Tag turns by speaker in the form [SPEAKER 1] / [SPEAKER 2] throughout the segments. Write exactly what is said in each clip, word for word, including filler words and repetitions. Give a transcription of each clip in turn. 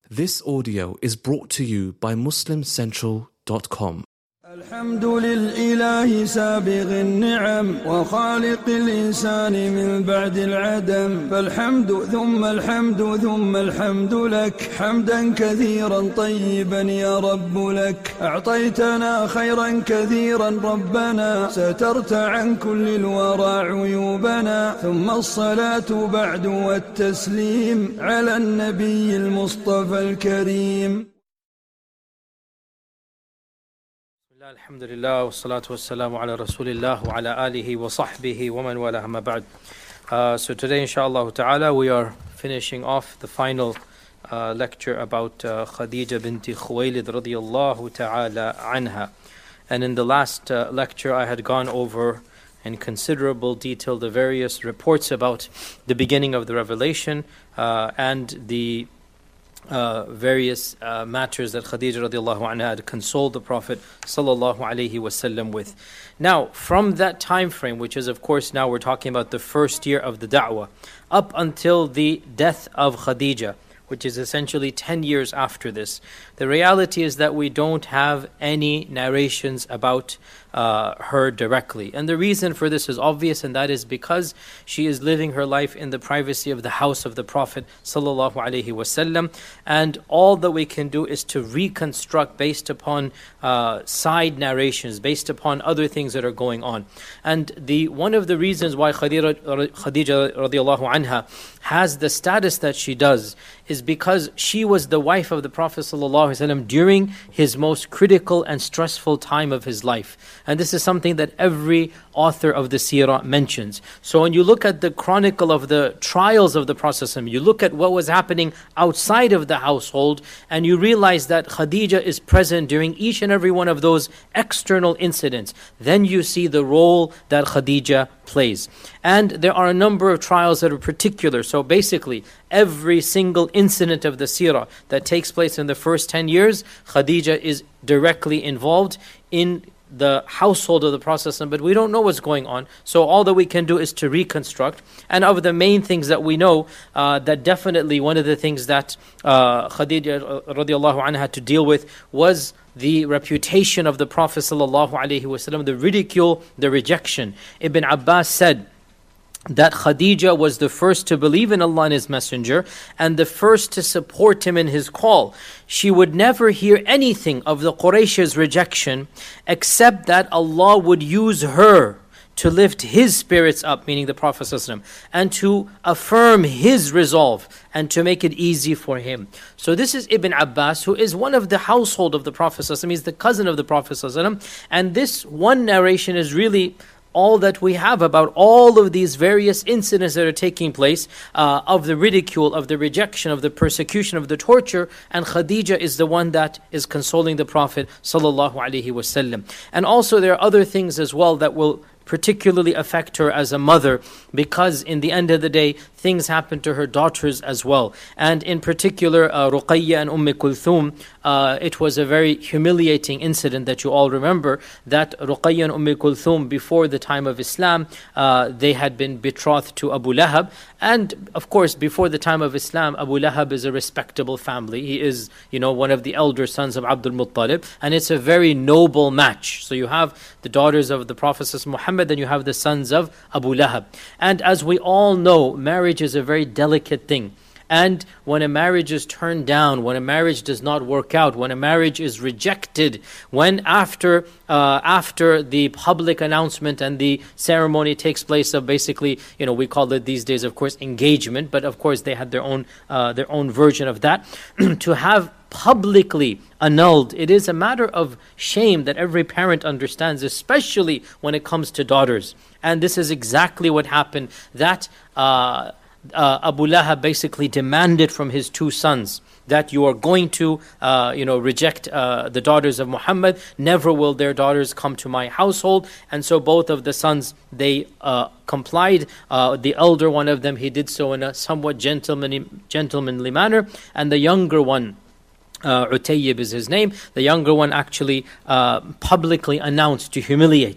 [SPEAKER 1] This audio is brought to you by muslim central dot com.
[SPEAKER 2] الحمد لله سابغ النعم وخالق الإنسان من بعد العدم فالحمد ثم الحمد ثم الحمد لك حمدا كثيرا طيبا يا رب لك أعطيتنا خيرا كثيرا ربنا سترت عن كل الورى عيوبنا ثم الصلاة بعد والتسليم على النبي المصطفى الكريم.
[SPEAKER 3] Alhamdulillah, wassalatu wassalamu ala rasulillah wa ala alihi wa sahbihi wa man wala amma ba'd. Uh, so today inshallah ta'ala we are finishing off the final uh, lecture about uh, Khadija binti Khuwaylid radiyallahu ta'ala anha. And in the last uh, lecture I had gone over in considerable detail the various reports about the beginning of the revelation uh, and the Uh, various uh, matters that Khadija radiallahu anha had consoled the Prophet sallallahu alaihi wasallam with. Now, from that time frame, which is of course now we're talking about the first year of the da'wah, up until the death of Khadija, which is essentially ten years after this, the reality is that we don't have any narrations about uh, her directly. And the reason for this is obvious, and that is because she is living her life in the privacy of the house of the Prophet sallallahu alaihi wasallam, and all that we can do is to reconstruct based upon uh, side narrations, based upon other things that are going on. And the one of the reasons why Khadija, Khadija radiallahu anha has the status that she does is because she was the wife of the Prophet sallallahu alaihi wasallam during his most critical and stressful time of his life. And this is something that every author of the seerah mentions. So when you look at the chronicle of the trials of the Prophet, you look at what was happening outside of the household, and you realize that Khadija is present during each and every one of those external incidents. Then you see the role that Khadija plays. And there are a number of trials that are particular. So basically, every single incident of the seerah that takes place in the first ten years, Khadija is directly involved in the household of the Prophet, but we don't know what's going on. So all that we can do is to reconstruct. And of the main things that we know, uh, that definitely one of the things that uh, Khadija radiallahu anha had to deal with was the reputation of the Prophet sallallahu alaihi wasallam, the ridicule, the rejection. Ibn Abbas said that Khadija was the first to believe in Allah and His Messenger and the first to support him in his call. She would never hear anything of the Quraysh's rejection except that Allah would use her to lift his spirits up, meaning the Prophet ﷺ, and to affirm his resolve and to make it easy for him. So this is Ibn Abbas, who is one of the household of the Prophet ﷺ. He's the cousin of the Prophet ﷺ. And this one narration is really all that we have about all of these various incidents that are taking place uh, of the ridicule, of the rejection, of the persecution, of the torture, and Khadija is the one that is consoling the Prophet sallallahu alaihi wasallam. And also there are other things as well that will particularly affect her as a mother, because in the end of the day, things happen to her daughters as well. And in particular, uh, Ruqayya and Umm Kulthum, uh, it was a very humiliating incident that you all remember, that Ruqayya and Umm Kulthum, before the time of Islam, uh, they had been betrothed to Abu Lahab. And of course, before the time of Islam, Abu Lahab is a respectable family. He is, you know, one of the elder sons of Abdul Muttalib, and it's a very noble match. So you have the daughters of the Prophet Muhammad, then you have the sons of Abu Lahab. And as we all know, marriage is a very delicate thing. And when a marriage is turned down, when a marriage does not work out, when a marriage is rejected, when after uh, after the public announcement and the ceremony takes place of basically, you know, we call it these days, of course, engagement, but of course they had their own uh, their own version of that, to have publicly annulled, it is a matter of shame that every parent understands, especially when it comes to daughters. And this is exactly what happened, that uh, uh, Abu Lahab basically demanded from his two sons that you are going to uh, you know, reject uh, the daughters of Muhammad. Never will their daughters come to my household. And so both of the sons, they uh, complied. Uh, the elder one of them, he did so in a somewhat gentlemanly, gentlemanly manner. And the younger one, uh, Utayyib is his name, the younger one actually uh, publicly announced to humiliate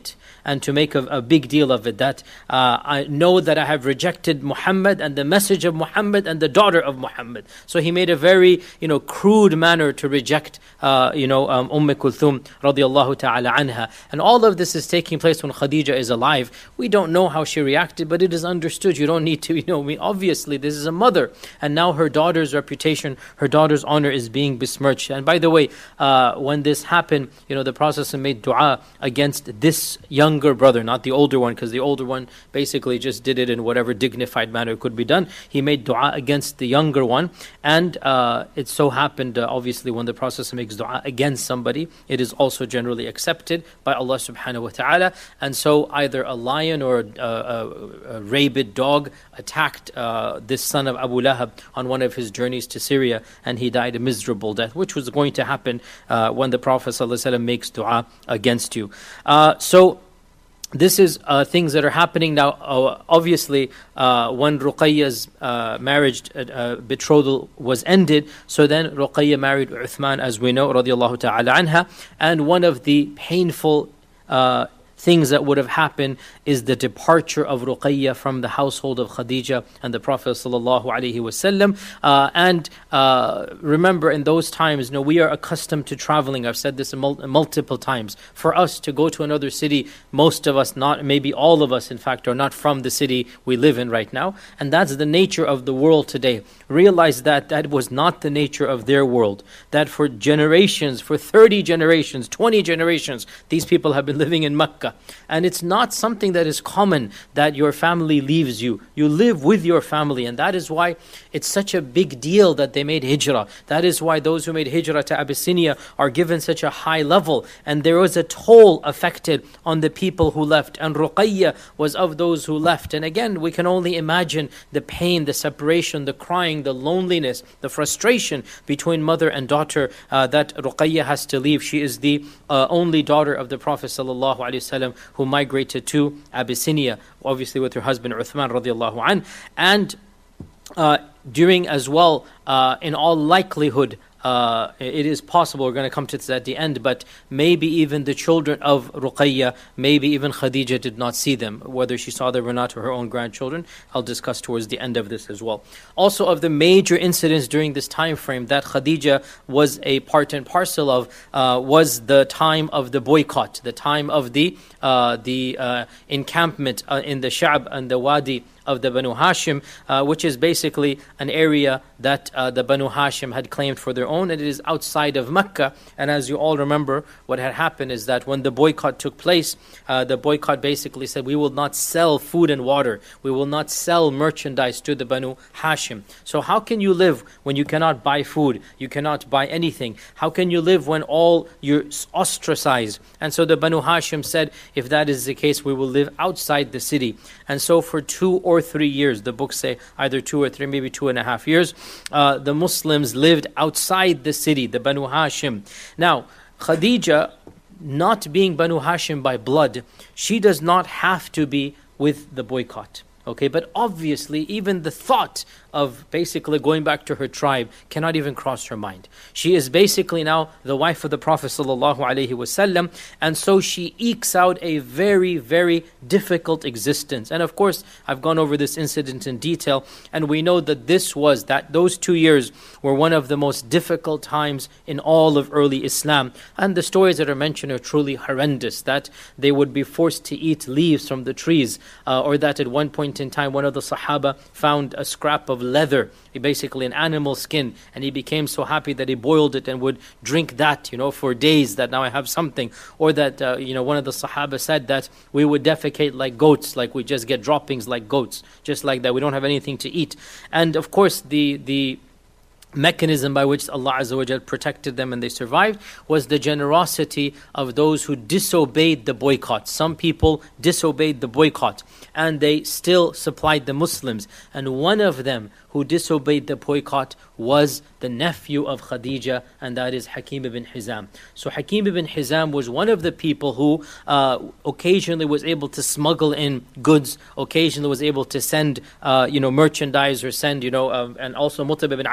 [SPEAKER 3] and to make a, a big deal of it, that uh, I know that I have rejected Muhammad and the message of Muhammad and the daughter of Muhammad. So he made a very, you know, crude manner to reject, uh, you know, um, Umm Kulthum radiallahu ta'ala anha. And all of this is taking place when Khadija is alive. We don't know how she reacted, but it is understood. You don't need to, you know, I mean, obviously this is a mother, and now her daughter's reputation, her daughter's honor is being besmirched. And by the way, uh, when this happened, you know, the Prophet made dua against this younger brother, not the older one, because the older one basically just did it in whatever dignified manner could be done. He made dua against the younger one, and uh, it so happened, uh, obviously, when the Prophet makes dua against somebody, it is also generally accepted by Allah subhanahu wa ta'ala. And so either a lion or a, a, a rabid dog attacked uh, this son of Abu Lahab on one of his journeys to Syria, and he died a miserable death, which was going to happen uh, when the Prophet ﷺ makes dua against you. Uh, so this is uh, things that are happening now. Uh, obviously, uh, when Ruqayya's uh, marriage uh, uh, betrothal was ended, so then Ruqayya married Uthman, as we know, radiallahu ta'ala anha. And one of the painful uh, things that would have happened is the departure of Ruqayya from the household of Khadija and the Prophet sallallahu alaihi wasallam. Uh, and uh, remember, in those times, you know, we are accustomed to traveling. I've said this mul- multiple times. For us to go to another city, most of us, not maybe all of us, in fact, are not from the city we live in right now. And that's the nature of the world today. Realize that that was not the nature of their world. That for generations, for thirty generations, twenty generations, these people have been living in Mecca. And it's not something that is common that your family leaves you. You live with your family, and that is why it's such a big deal that they made hijrah. That is why those who made hijrah to Abyssinia are given such a high level. And there was a toll affected on the people who left. And Ruqayya was of those who left. And again, we can only imagine the pain, the separation, the crying, the loneliness, the frustration between mother and daughter uh, that Ruqayya has to leave. She is the uh, only daughter of the Prophet sallallahu alaihi wasallam, who migrated to Abyssinia, obviously with her husband Uthman radiallahu anh. And uh, during as well, uh, in all likelihood, Uh, it is possible, we're going to come to this at the end, but maybe even the children of Ruqayya, maybe even Khadija did not see them, whether she saw them or not, or her own grandchildren. I'll discuss towards the end of this as well. Also, of the major incidents during this time frame that Khadija was a part and parcel of, uh, was the time of the boycott, the time of the uh, the uh, encampment uh, in the Sha'b and the Wadi of the Banu Hashim, uh, which is basically an area that uh, the Banu Hashim had claimed for their own, and it is outside of Mecca. And as you all remember, what had happened is that when the boycott took place, uh, the boycott basically said, we will not sell food and water, we will not sell merchandise to the Banu Hashim. So how can you live when you cannot buy food, you cannot buy anything? How can you live when all you're ostracized? And so the Banu Hashim said, if that is the case, we will live outside the city. And so for two or three years, the books say either two or three, maybe two and a half years, uh, the Muslims lived outside the city, the Banu Hashim. Now, Khadija, not being Banu Hashim by blood, she does not have to be with the boycott. Okay, but obviously even the thought of basically going back to her tribe cannot even cross her mind. She is basically now the wife of the Prophet sallallahu alaihi wasallam, and so she ekes out a very, very difficult existence. And of course, I've gone over this incident in detail, and we know that this was, that those two years were one of the most difficult times in all of early Islam. And the stories that are mentioned are truly horrendous, that they would be forced to eat leaves from the trees, uh, or that at one point in time, one of the Sahaba found a scrap of leather, basically an animal skin, and he became so happy that he boiled it and would drink that, you know, for days, that now I have something. Or that, uh, you know, one of the Sahaba said that we would defecate like goats, like we just get droppings like goats, just like that, we don't have anything to eat. And of course, the the mechanism by which Allah Azza wa Jal protected them and they survived was the generosity of those who disobeyed the boycott. Some people disobeyed the boycott and they still supplied the Muslims. And one of them who disobeyed the boycott was the nephew of Khadija, and that is Hakim ibn Hizam. So Hakim ibn Hizam was one of the people who uh, occasionally was able to smuggle in goods, occasionally was able to send uh, you know, merchandise or send, you know, um, and also Mut'ab ibn Adi. These are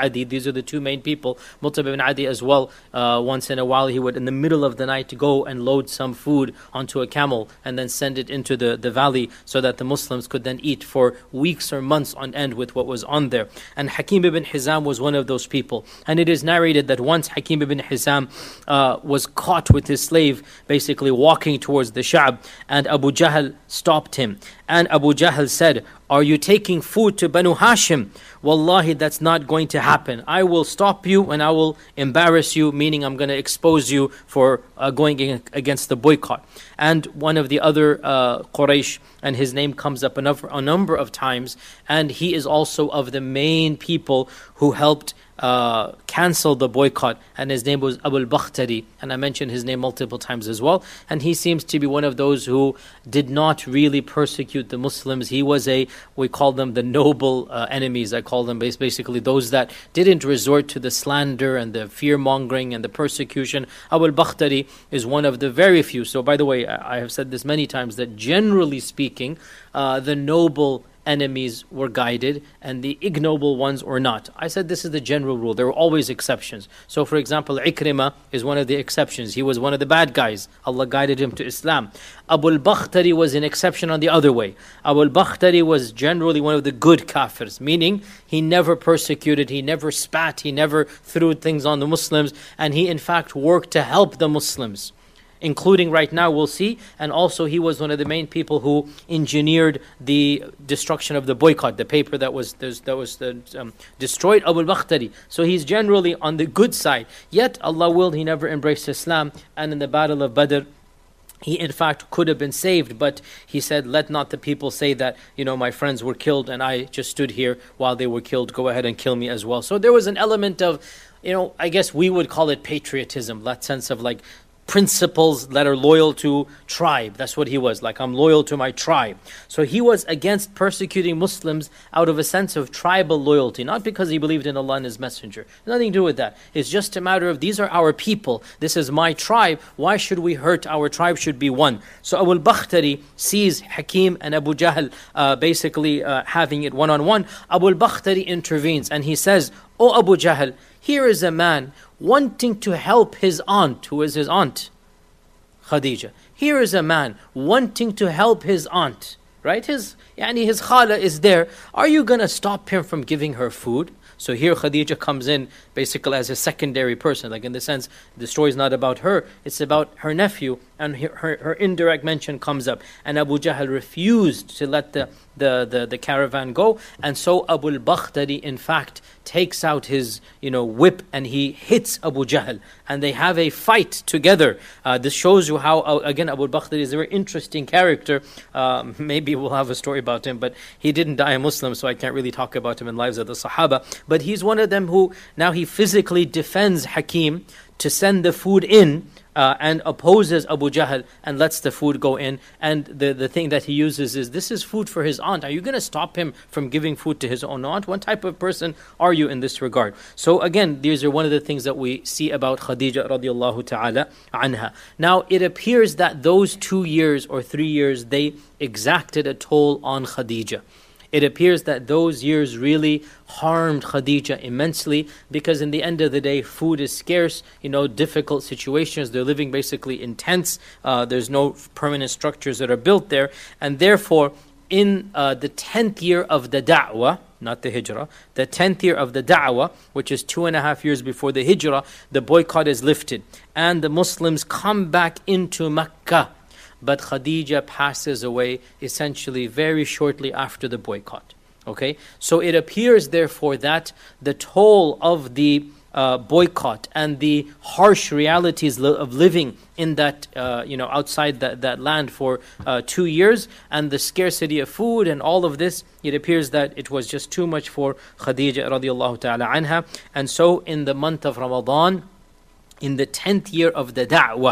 [SPEAKER 3] are the two main people. Mut'ab ibn Adi as well, uh, once in a while he would in the middle of the night go and load some food onto a camel and then send it into the, the valley so that the Muslims could then eat for weeks or months on end with what was on there. And Hakim ibn Hizam was one of those people. And it is narrated that once Hakim ibn Hizam uh, was caught with his slave basically walking towards the Sha'b, and Abu Jahl stopped him. And Abu Jahl said, "Are you taking food to Banu Hashim? Wallahi, that's not going to happen. I will stop you and I will embarrass you," meaning I'm going to expose you for uh, going against the boycott. And one of the other uh, Quraysh, and his name comes up a number, a number of times, and he is also of the main people who helped Uh, canceled the boycott, and his name was Abu al-Bakhtari, and I mentioned his name multiple times as well. And he seems to be one of those who did not really persecute the Muslims. He was a, we call them the noble uh, enemies. I call them basically those that didn't resort to the slander and the fear-mongering and the persecution. Abu al-Bakhtari is one of the very few. So by the way, I have said this many times, that generally speaking, uh, the noble enemies were guided and the ignoble ones were not. I said this is the general rule. There were always exceptions. So for example, Ikrimah is one of the exceptions. He was one of the bad guys. Allah guided him to Islam. Abu al-Bakhtari was an exception on the other way. Abu al-Bakhtari was generally one of the good kafirs, meaning he never persecuted, he never spat, he never threw things on the Muslims, and he in fact worked to help the Muslims, including right now, we'll see. And also he was one of the main people who engineered the destruction of the boycott, the paper that was that was um, destroyed, Abu al-Bakhtari. So he's generally on the good side. Yet Allah willed he never embraced Islam, and in the battle of Badr, he in fact could have been saved, but he said, "Let not the people say that, you know, my friends were killed and I just stood here while they were killed. Go ahead and kill me as well." So there was an element of, you know, I guess we would call it patriotism, that sense of like principles that are loyal to tribe. That's what he was, like, I'm loyal to my tribe. So he was against persecuting Muslims out of a sense of tribal loyalty, not because he believed in Allah and His Messenger. Nothing to do with that. It's just a matter of, these are our people, this is my tribe, why should we hurt? Our tribe should be one. So Abu al-Bakhtari sees Hakim and Abu Jahl uh, basically uh, having it one-on-one. Abu al-Bakhtari intervenes and he says, "Oh Abu Jahl, here is a man wanting to help his aunt." Who is his aunt? Khadija. Here is a man wanting to help his aunt, right? His, yani his khala is there. Are you going to stop him from giving her food? So here Khadija comes in basically as a secondary person, like in the sense, the story is not about her, it's about her nephew, and her, her, her indirect mention comes up. And Abu Jahl refused to let the, the, the, the caravan go, and so Abu al-Bakhtari in fact takes out his, you know, whip and he hits Abu Jahl, and they have a fight together. Uh, this shows you how, uh, again, Abu al-Bakhtari is a very interesting character. Uh, maybe we'll have a story about him, but he didn't die a Muslim, so I can't really talk about him in Lives of the Sahaba. But he's one of them who, now he physically defends Hakim to send the food in, Uh, and opposes Abu Jahl and lets the food go in. And the, the thing that he uses is, this is food for his aunt. Are you going to stop him from giving food to his own aunt? What type of person are you in this regard? So again, these are one of the things that we see about Khadija radiallahu ta'ala anha. Now, it appears that those two years or three years, they exacted a toll on Khadija. It appears that those years really harmed Khadija immensely, because in the end of the day, food is scarce, you know, difficult situations, they're living basically in tents, uh, there's no permanent structures that are built there, and therefore, in uh, the tenth year of the da'wah, not the hijrah, the tenth year of the da'wah, which is two and a half years before the hijrah, the boycott is lifted, and the Muslims come back into Mecca. But Khadija passes away essentially very shortly after the boycott. Okay, so it appears therefore that the toll of the uh, boycott and the harsh realities li- of living in that, uh, you know, outside that, that land for uh, two years and the scarcity of food and all of this, it appears that it was just too much for Khadija radiallahu ta'ala anha. And so in the month of Ramadan, in the tenth year of the da'wah,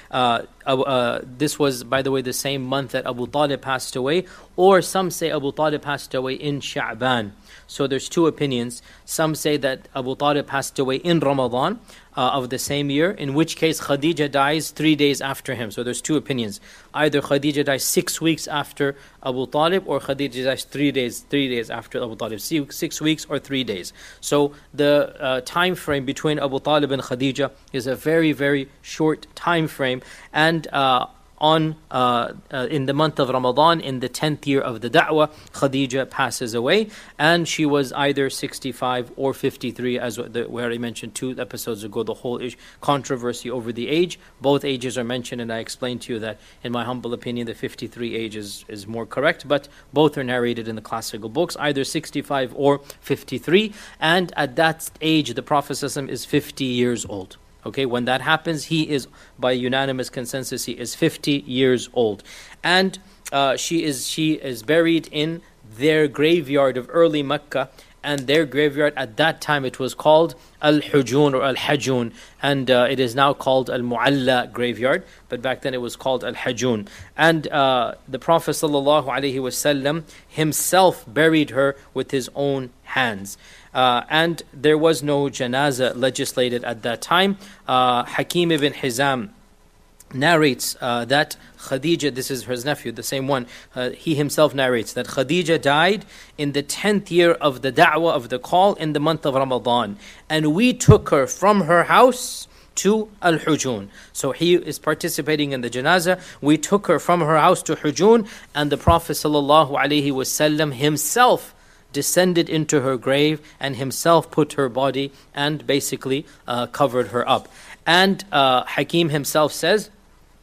[SPEAKER 3] uh, uh, this was, by the way, the same month that Abu Talib passed away, or some say Abu Talib passed away in Sha'ban. So there's two opinions. Some say that Abu Talib passed away in Ramadan uh, of the same year, in which case Khadija dies three days after him. So there's two opinions. Either Khadija dies six weeks after Abu Talib, or Khadija dies three days three days after Abu Talib. Six weeks or three days. So the uh, time frame between Abu Talib and Khadija is a very, very short time frame. And uh, on uh, uh, in the month of Ramadan, in the tenth year of the da'wah, Khadija passes away, and she was either sixty-five or fifty-three, as the, where I mentioned two episodes ago, the whole ish, controversy over the age. Both ages are mentioned, and I explained to you that, in my humble opinion, the fifty-three age is, is more correct, but both are narrated in the classical books, either sixty-five or fifty-three, and at that age, the Prophet is fifty years old. Okay, when that happens, he is, by unanimous consensus, he is fifty years old. And uh, she is she is buried in their graveyard of early Mecca, and their graveyard at that time, it was called Al-Hujun or Al-Hajun, and uh, it is now called Al-Mu'alla graveyard, but back then it was called Al-Hajun. And uh, the Prophet ﷺ himself buried her with his own hands. Uh, and there was no janazah legislated at that time. Uh, Hakim ibn Hizam narrates uh, that Khadija, this is his nephew, the same one, uh, he himself narrates that Khadija died in the tenth year of the da'wah, of the call, in the month of Ramadan. And we took her from her house to Al-Hujun. So he is participating in the janazah. We took her from her house to Hujun, and the Prophet ﷺ himself descended into her grave and himself put her body and basically uh, covered her up. And uh, Hakim himself says,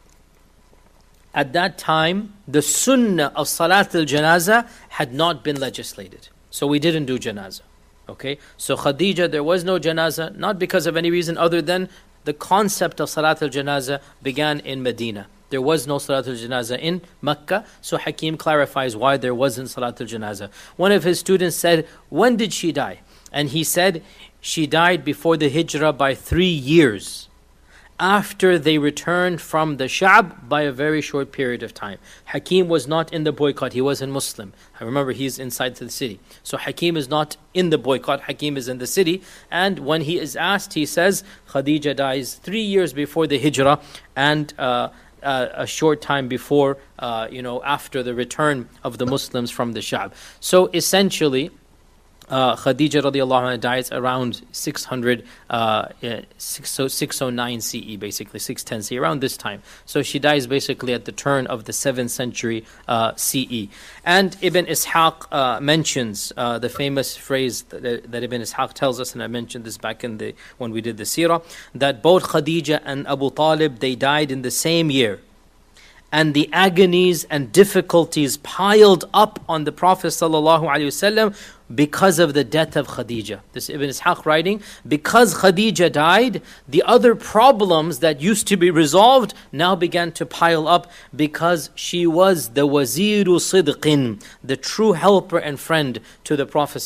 [SPEAKER 3] at that time, the sunnah of Salat al-Janazah had not been legislated. So we didn't do janazah. Okay? So Khadija, there was no janazah, not because of any reason other than the concept of Salat al-Janazah began in Medina. There was no Salat al-Janazah in Mecca, so Hakim clarifies why there wasn't Salat al-Janazah. One of his students said, when did she die? And he said, she died before the Hijrah by three years, after they returned from the Sha'b by a very short period of time. Hakim was not in the boycott, he wasn't Muslim. I remember he's inside the city. So Hakim is not in the boycott, Hakim is in the city. And when he is asked, he says, Khadija dies three years before the Hijrah, and uh, Uh, a short time before, uh, you know, after the return of the Muslims from the Sha'b. So essentially, uh, Khadija radiallahu anha dies around six hundred, uh, six, so six oh nine C E, basically six ten C E, around this time. So she dies basically at the turn of the seventh century uh, C E. And Ibn Ishaq uh, mentions uh, the famous phrase that, that Ibn Ishaq tells us, and I mentioned this back in the when we did the seerah, that both Khadija and Abu Talib, they died in the same year. And the agonies and difficulties piled up on the Prophet ﷺ because of the death of Khadija. This Ibn Ishaq writing, because Khadija died, the other problems that used to be resolved now began to pile up, because she was the waziru sidqin, the true helper and friend to the Prophet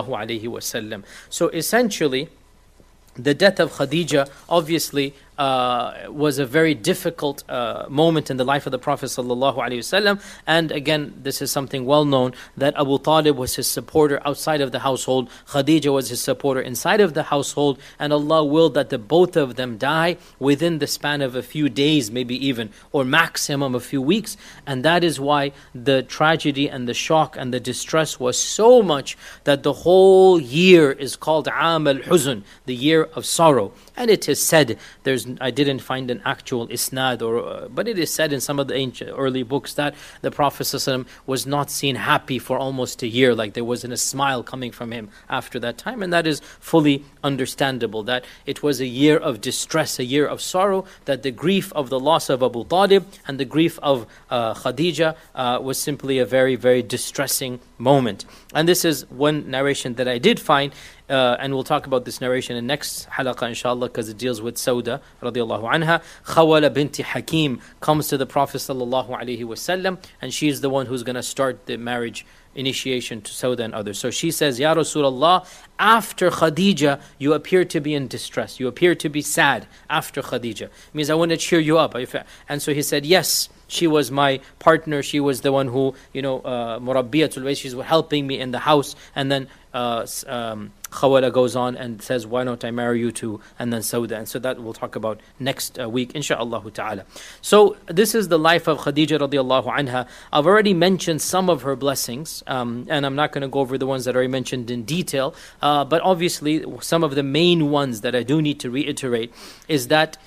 [SPEAKER 3] ﷺ. So essentially, the death of Khadija obviously uh, was a very difficult uh, moment in the life of the Prophet ﷺ. And again, this is something well known, that Abu Talib was his supporter outside of the household, Khadija was his supporter inside of the household, and Allah willed that the both of them die within the span of a few days, maybe even, or maximum a few weeks. And that is why the tragedy and the shock and the distress was so much that the whole year is called Aam al-Huzn, the year of sorrow. And it is said, there's I didn't find an actual isnad, or uh, but it is said in some of the ancient early books that the Prophet ﷺ was not seen happy for almost a year, like there wasn't a smile coming from him after that time. And that is fully understandable, that it was a year of distress, a year of sorrow, that the grief of the loss of Abu Talib and the grief of uh, Khadija uh, was simply a very, very distressing moment. And this is one narration that I did find. uh, and we'll talk about this narration in next halaqah inshallah, because it deals with Sauda radiallahu anha. Khawala binti Hakim comes to the Prophet sallallahu alaihi wasallam, and she's the one who's going to start the marriage initiation to Sauda and others. So she says, Ya Rasulullah, after Khadija, you appear to be in distress. You appear to be sad after Khadija. It means I want to cheer you up. And so he said, yes, she was my partner. She was the one who, you know, uh, Murabbiyatul Bayt, she's helping me in the house. And then uh, um, Khawala goes on and says, why don't I marry you too? And then Sauda. And so that we'll talk about next uh, week, insha'Allah ta'ala. So this is the life of Khadija radiallahu anha. I've already mentioned some of her blessings, um, and I'm not going to go over the ones that are mentioned in detail. Uh, but obviously, some of the main ones that I do need to reiterate is that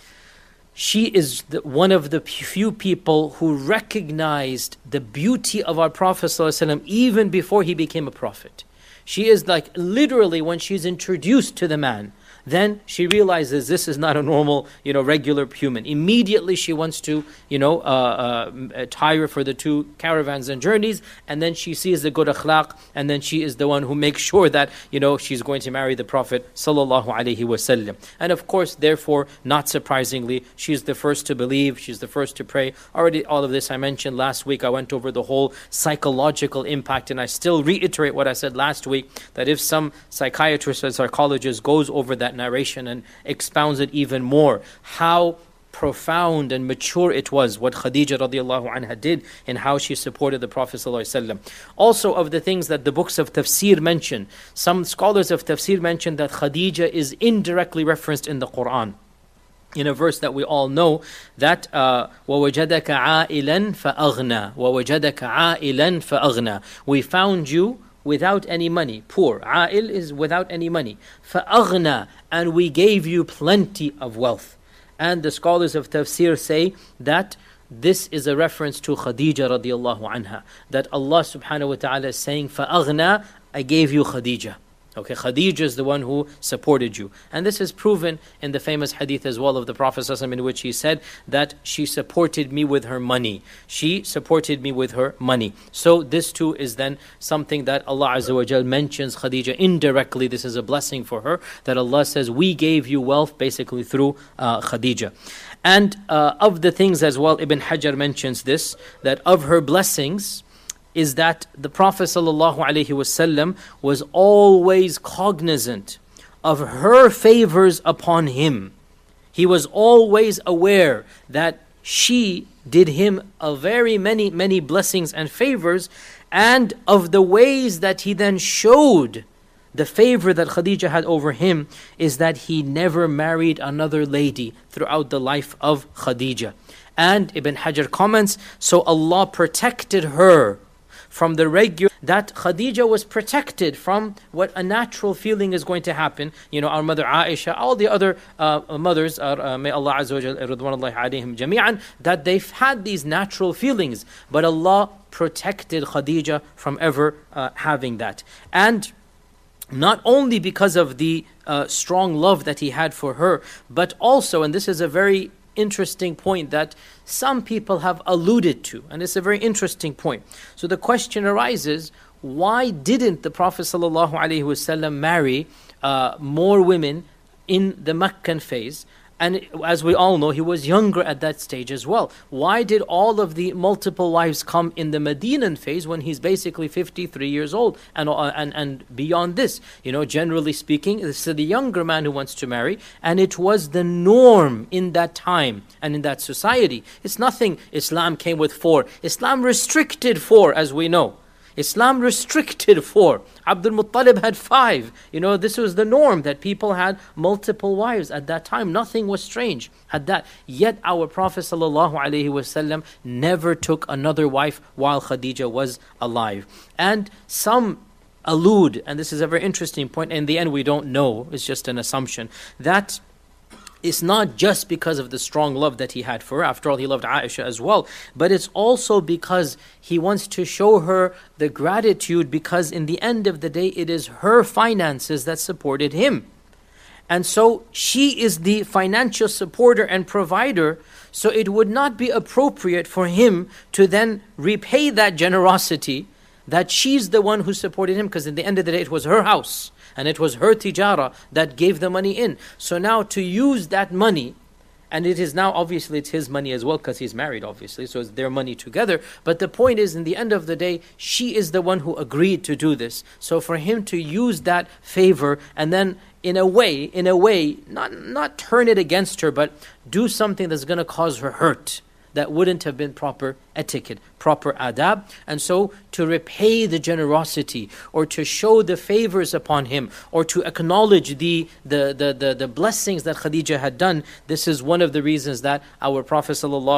[SPEAKER 3] she is the, one of the few people who recognized the beauty of our Prophet ﷺ even before he became a prophet. She is like literally when she's introduced to the man, then she realizes this is not a normal, you know, regular human. Immediately she wants to, you know, uh, uh, tire for the two caravans and journeys, and then she sees the good akhlaq, and then she is the one who makes sure that, you know, she's going to marry the Prophet sallallahu alaihi wasallam. And of course, therefore, not surprisingly, she's the first to believe, she's the first to pray. Already all of this I mentioned last week. I went over the whole psychological impact, and I still reiterate what I said last week, that if some psychiatrist or psychologist goes over that narration and expounds it even more, how profound and mature it was what Khadija radiallahu anha did and how she supported the Prophet sallallahu alaihi wasallam. Also, of the things that the books of tafsir mention, some scholars of tafsir mention that Khadija is indirectly referenced in the Quran in a verse that we all know, that uh, وَوَجَدَكَ عَائِلًا فَأَغْنَى وَوَجَدَكَ عَائِلًا فَأَغْنَى we found you without any money, poor. A'il is without any money. فَأَغْنَى and we gave you plenty of wealth. And the scholars of tafsir say that this is a reference to Khadija radiallahu anha, that Allah subhanahu wa ta'ala is saying, فَأَغْنَى I gave you Khadija. Okay, Khadija is the one who supported you. And this is proven in the famous hadith as well of the Prophet ﷺ, in which he said that she supported me with her money. She supported me with her money. So this too is then something that Allah Azza wa Jal mentions Khadija indirectly. This is a blessing for her, that Allah says, we gave you wealth basically through uh, Khadija. And uh, of the things as well, Ibn Hajar mentions this, that of her blessings is that the Prophet ﷺ was always cognizant of her favors upon him. He was always aware that she did him a very many, many blessings and favors, and of the ways that he then showed the favor that Khadija had over him is that he never married another lady throughout the life of Khadija. And Ibn Hajar comments, so Allah protected her from the regular, that Khadija was protected from what a natural feeling is going to happen. You know, our mother Aisha, all the other uh, mothers, are, uh, may Allah Azza wa Jal, ridwanullahi alayhim jami'an, that they've had these natural feelings. But Allah protected Khadija from ever uh, having that. And not only because of the uh, strong love that he had for her, but also, and this is a very interesting point that some people have alluded to, and it's a very interesting point. So the question arises, why didn't the Prophet ﷺ marry uh, more women in the Meccan phase? And as we all know, he was younger at that stage as well. Why did all of the multiple wives come in the Medinan phase when he's basically fifty-three years old and, uh, and, and beyond this? You know, generally speaking, it's the younger man who wants to marry, and it was the norm in that time and in that society. It's nothing Islam came with four. Islam restricted four, as we know. Islam restricted four. Abdul Muttalib had five. You know, this was the norm, that people had multiple wives at that time. Nothing was strange at that. Yet our Prophet ﷺ never took another wife while Khadija was alive. And some allude, and this is a very interesting point, in the end we don't know, it's just an assumption, that it's not just because of the strong love that he had for her. After all, he loved Aisha as well. But it's also because he wants to show her the gratitude, because in the end of the day, it is her finances that supported him. And so she is the financial supporter and provider. So it would not be appropriate for him to then repay that generosity, that she's the one who supported him, because in the end of the day, it was her house. And it was her tijara that gave the money in. So now to use that money, and it is now obviously it's his money as well because he's married obviously, so it's their money together. But the point is, in the end of the day, she is the one who agreed to do this. So for him to use that favor and then in a way, in a way, not, not turn it against her, but do something that's going to cause her hurt, that wouldn't have been proper etiquette, proper adab. And so to repay the generosity, or to show the favors upon him, or to acknowledge the, the, the, the, the blessings that Khadija had done, this is one of the reasons that our Prophet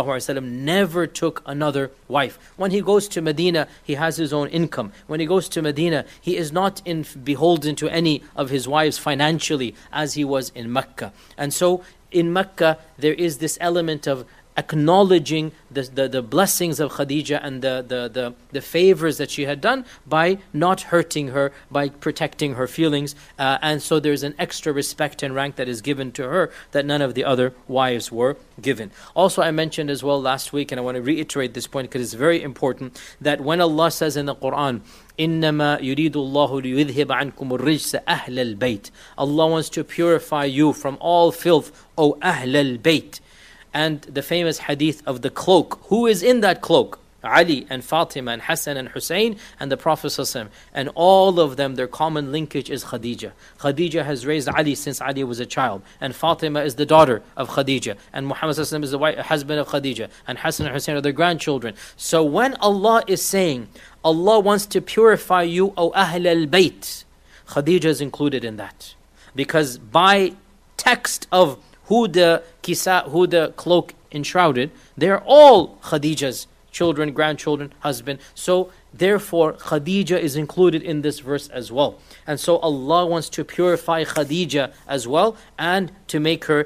[SPEAKER 3] ﷺ never took another wife. When he goes to Medina, he has his own income. When he goes to Medina, he is not in, beholden to any of his wives financially as he was in Mecca. And so in Mecca, there is this element of acknowledging the, the, the blessings of Khadija and the, the, the, the favors that she had done by not hurting her, by protecting her feelings. Uh, and so there's an extra respect and rank that is given to her that none of the other wives were given. Also, I mentioned as well last week, and I want to reiterate this point because it's very important, that when Allah says in the Quran, إِنَّمَا يُرِيدُ اللَّهُ لِيُذْهِبَ عَنْكُمُ الرِّجْسَ أَهْلَ الْبَيْتِ. Allah wants to purify you from all filth, O أَهْلَ الْبَيْتِ. And the famous hadith of the cloak. Who is in that cloak? Ali and Fatima and Hassan and Hussein and the Prophet ﷺ. And all of them, their common linkage is Khadija. Khadija has raised Ali since Ali was a child. And Fatima is the daughter of Khadija. And Muhammad ﷺ is the wife, husband of Khadija. And Hassan and Hussein are their grandchildren. So when Allah is saying, Allah wants to purify you, O Ahl al-Bayt, Khadija is included in that. Because by text of who the kisa, who the cloak enshrouded, they are all Khadija's children, grandchildren, husband. So therefore Khadija is included in this verse as well. And so Allah wants to purify Khadija as well, and to make her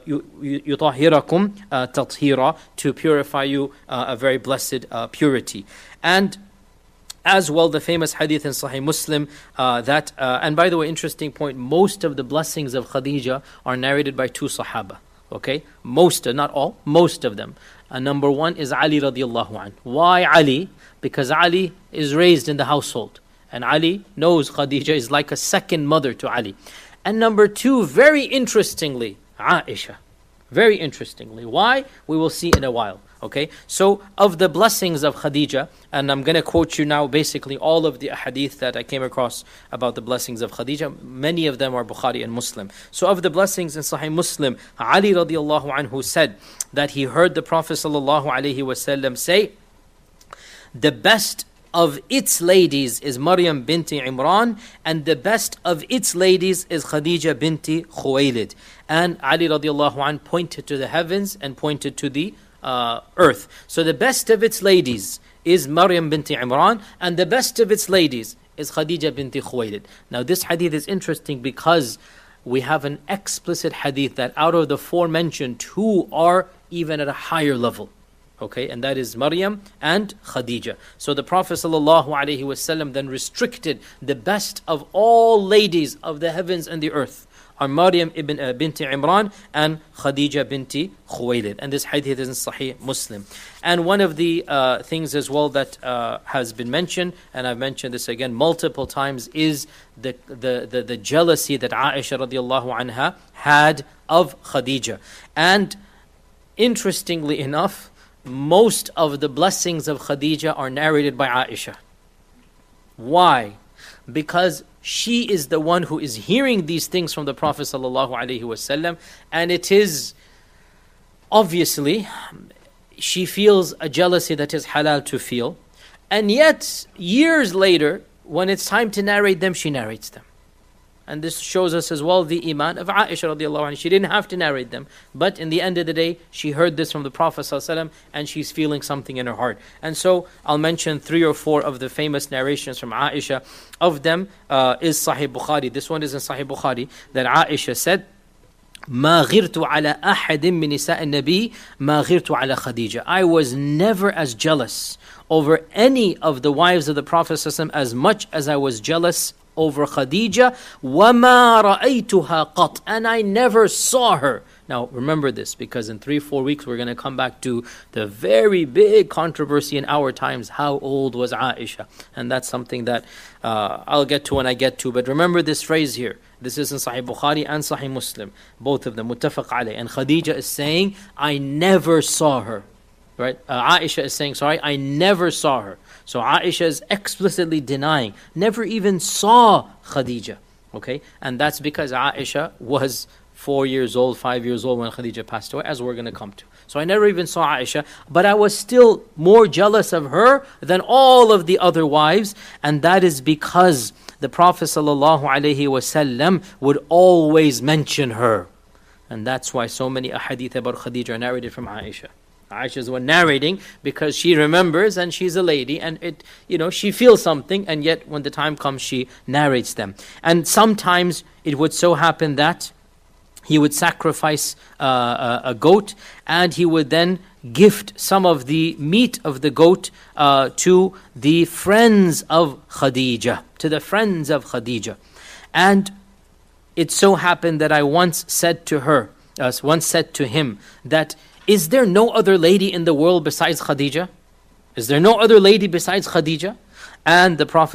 [SPEAKER 3] yutahhirakum tathira, to purify you uh, a very blessed uh, purity. And as well, the famous hadith in Sahih Muslim, uh, that, uh, and by the way, interesting point, most of the blessings of Khadija are narrated by two Sahaba. Okay? Most, not all, most of them. Uh, number one is Ali radiallahu anh. Why Ali? Because Ali is raised in the household. And Ali knows Khadija is like a second mother to Ali. And number two, very interestingly, Aisha. Very interestingly. Why? We will see in a while. Okay, so of the blessings of Khadija, and I'm going to quote you now basically all of the hadith that I came across about the blessings of Khadija. Many of them are Bukhari and Muslim. So of the blessings in Sahih Muslim, Ali radiallahu anhu said that he heard the Prophet sallallahu alaihi wasallam say, the best of its ladies is Maryam binti Imran, and the best of its ladies is Khadija binti Khuwaylid. And Ali radiallahu anhu pointed to the heavens and pointed to the Uh, earth. So the best of its ladies is Maryam binti Imran, and the best of its ladies is Khadija binti Khuwaylid. Now this hadith is interesting because we have an explicit hadith that out of the four mentioned, two are even at a higher level. Okay, and that is Maryam and Khadija. So the Prophet ﷺ then restricted the best of all ladies of the heavens and the earth are Maryam ibn uh, binti Imran and Khadija binti Khuwaylid. And this hadith is in Sahih Muslim. And one of the uh, things as well that uh, has been mentioned, and I've mentioned this again multiple times, is the the the, the jealousy that Aisha radiallahu anha had of Khadija. And interestingly enough, most of the blessings of Khadija are narrated by Aisha. Why? Because she is the one who is hearing these things from the Prophet sallallahu alaihi wasallam, and it is obviously she feels a jealousy that is halal to feel, and yet years later, when it's time to narrate them, she narrates them. And this shows us as well the iman of Aisha radiallahu anha. She didn't have to narrate them, but in the end of the day, she heard this from the Prophet sallallahu alaihi wasallam, and she's feeling something in her heart. And so I'll mention three or four of the famous narrations from Aisha. Of them uh, is Sahih Bukhari. This one is in Sahih Bukhari, that Aisha said, ما غرت على أحد من نساء النبي ما غرت على خديجة. I was never as jealous over any of the wives of the Prophet sallallahu alaihi wasallam as much as I was jealous over Khadija. وَمَا رَأَيْتُهَا قَطْ. And I never saw her. Now remember this, because in three, four weeks we're going to come back to the very big controversy in our times. How old was Aisha? And that's something that uh, I'll get to when I get to. But remember this phrase here. This is in Sahih Bukhari and Sahih Muslim, both of them, muttafaq alayh. And Khadija is saying, I never saw her. Right? Uh, Aisha is saying, sorry, I never saw her. So Aisha is explicitly denying, never even saw Khadija. Okay? And that's because Aisha was four years old, five years old when Khadija passed away, as we're going to come to. So I never even saw Aisha, but I was still more jealous of her than all of the other wives, and that is because the Prophet ﷺ would always mention her. And that's why so many ahadith about Khadija are narrated from Aisha. Aisha is the one narrating because she remembers and she's a lady and it, you know, she feels something, and yet when the time comes she narrates them. And sometimes it would so happen that he would sacrifice uh, a, a goat, and he would then gift some of the meat of the goat uh, to the friends of Khadija, to the friends of Khadija. And it so happened that I once said to her, uh, once said to him that, is there no other lady in the world besides Khadija? Is there no other lady besides Khadija? And the Prophet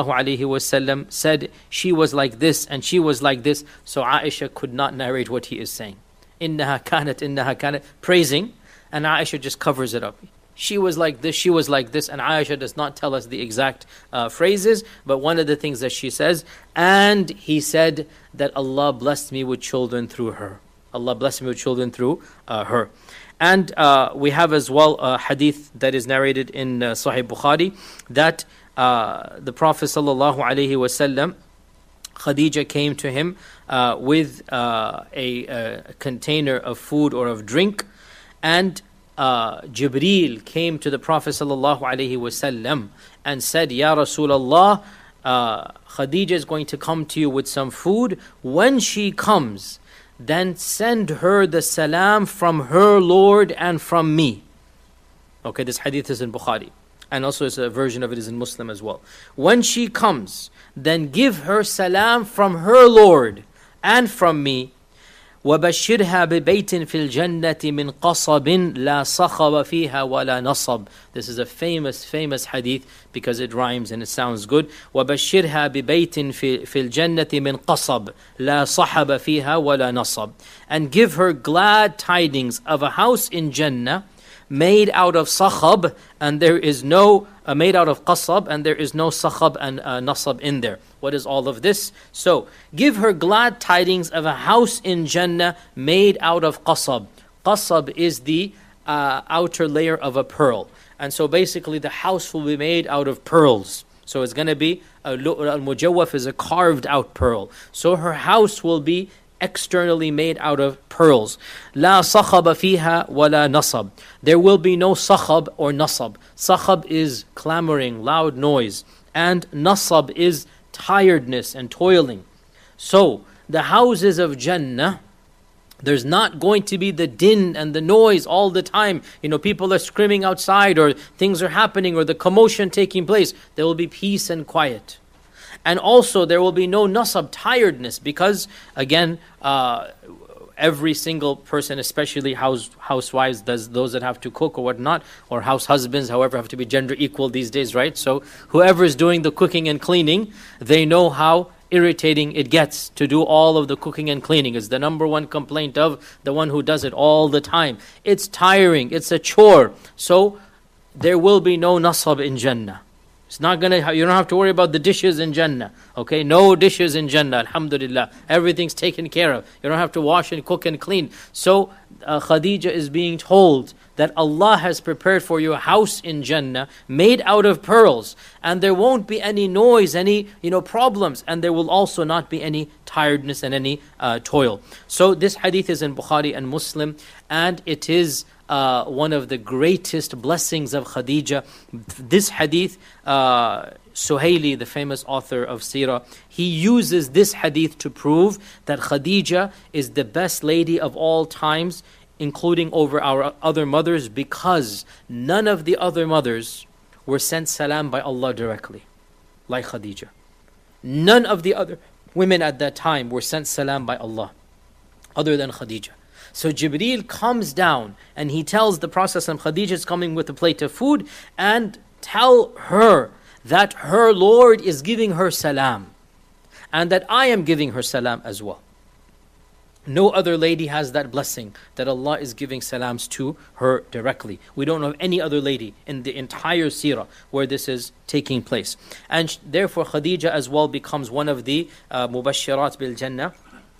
[SPEAKER 3] ﷺ said, she was like this and she was like this. So Aisha could not narrate what he is saying. Innaha kanat, innaha kanat, praising, and Aisha just covers it up. She was like this, she was like this, and Aisha does not tell us the exact uh, phrases, but one of the things that she says, and he said that Allah blessed me with children through her. Allah blessed me with children through uh, her. And uh, we have as well a hadith that is narrated in uh, Sahih Bukhari that uh, the Prophet sallallahu alaihi wasallam, Khadija came to him uh, with uh, a, a container of food or of drink, and uh, Jibreel came to the Prophet sallallahu alaihi wasallam and said, Ya Rasulullah, uh, Khadija is going to come to you with some food. When she comes, then send her the salam from her Lord and from me. Okay, this hadith is in Bukhari. And also it's a version of it is in Muslim as well. When she comes, then give her salam from her Lord and from me. وَبَشِّرْهَا بِبَيْتٍ فِي الْجَنَّةِ مِنْ قَصَبٍ لَا صَخَبَ فِيهَا وَلَا نَصَبٍ. This is a famous, famous hadith because it rhymes and it sounds good. وَبَشِّرْهَا بِبَيْتٍ فِي, فِي الْجَنَّةِ مِنْ قَصَبٍ لَا صَحَبَ فِيهَا وَلَا نَصَبٍ. And give her glad tidings of a house in Jannah made out of sakhab, and there is no, uh, made out of qasab, and there is no sakhab and uh, nasab in there. What is all of this? So, give her glad tidings of a house in Jannah made out of qasab. Qasab is the uh, outer layer of a pearl. And so basically the house will be made out of pearls. So it's going to be, al-mujawwaf is a carved out pearl. So her house will be externally made out of pearls. La sakhaba fiha wala nasab. There will be no sakhab or nasab. Sakhab is clamoring, loud noise. And nasab is tiredness and toiling. So, the houses of Jannah, there's not going to be the din and the noise all the time. You know, people are screaming outside, or things are happening, or the commotion taking place. There will be peace and quiet. And also, there will be no nasab, tiredness, because, again, uh, every single person, especially house housewives, does those that have to cook or whatnot, or house husbands, however, have to be gender equal these days, right? So whoever is doing the cooking and cleaning, they know how irritating it gets to do all of the cooking and cleaning. It's the number one complaint of the one who does it all the time. It's tiring, it's a chore. So there will be no nasab in Jannah. It's not gonna. You don't have to worry about the dishes in Jannah. Okay, no dishes in Jannah. Alhamdulillah, everything's taken care of. You don't have to wash and cook and clean. So uh, Khadija is being told that Allah has prepared for you a house in Jannah made out of pearls, and there won't be any noise, any you know problems, and there will also not be any tiredness and any uh, toil. So this hadith is in Bukhari and Muslim, and it is Uh, one of the greatest blessings of Khadija. This hadith, uh, Suhaili, the famous author of Sirah, he uses this hadith to prove that Khadija is the best lady of all times, including over our other mothers, because none of the other mothers were sent salam by Allah directly, like Khadija. None of the other women at that time were sent salam by Allah, other than Khadija. So Jibreel comes down and he tells the Prophet, and Khadija is coming with a plate of food, and tell her that her Lord is giving her salam, and that I am giving her salam as well. No other lady has that blessing, that Allah is giving salams to her directly. We don't know of any other lady in the entire seerah where this is taking place. And sh- therefore Khadija as well becomes one of the uh, mubashirat bil Jannah.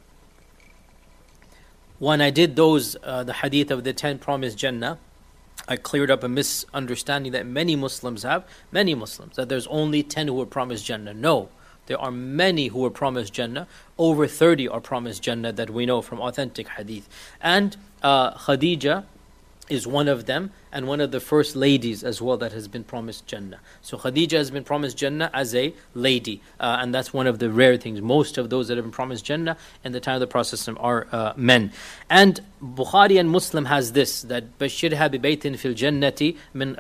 [SPEAKER 3] When I did those, uh, the hadith of the ten promised Jannah, I cleared up a misunderstanding that many Muslims have, many Muslims, that there's only ten who were promised Jannah. No. There are many who were promised Jannah. Over thirty are promised Jannah that we know from authentic hadith. And uh, Khadija is one of them, and one of the first ladies as well that has been promised Jannah. So Khadija has been promised Jannah as a lady, uh, and that's one of the rare things. Most of those that have been promised Jannah in the time of the Prophet are uh, men. And Bukhari and Muslim has this, that بَشِّرْهَا بِبَيْتٍ فِي الْجَنَّةِ مِنْ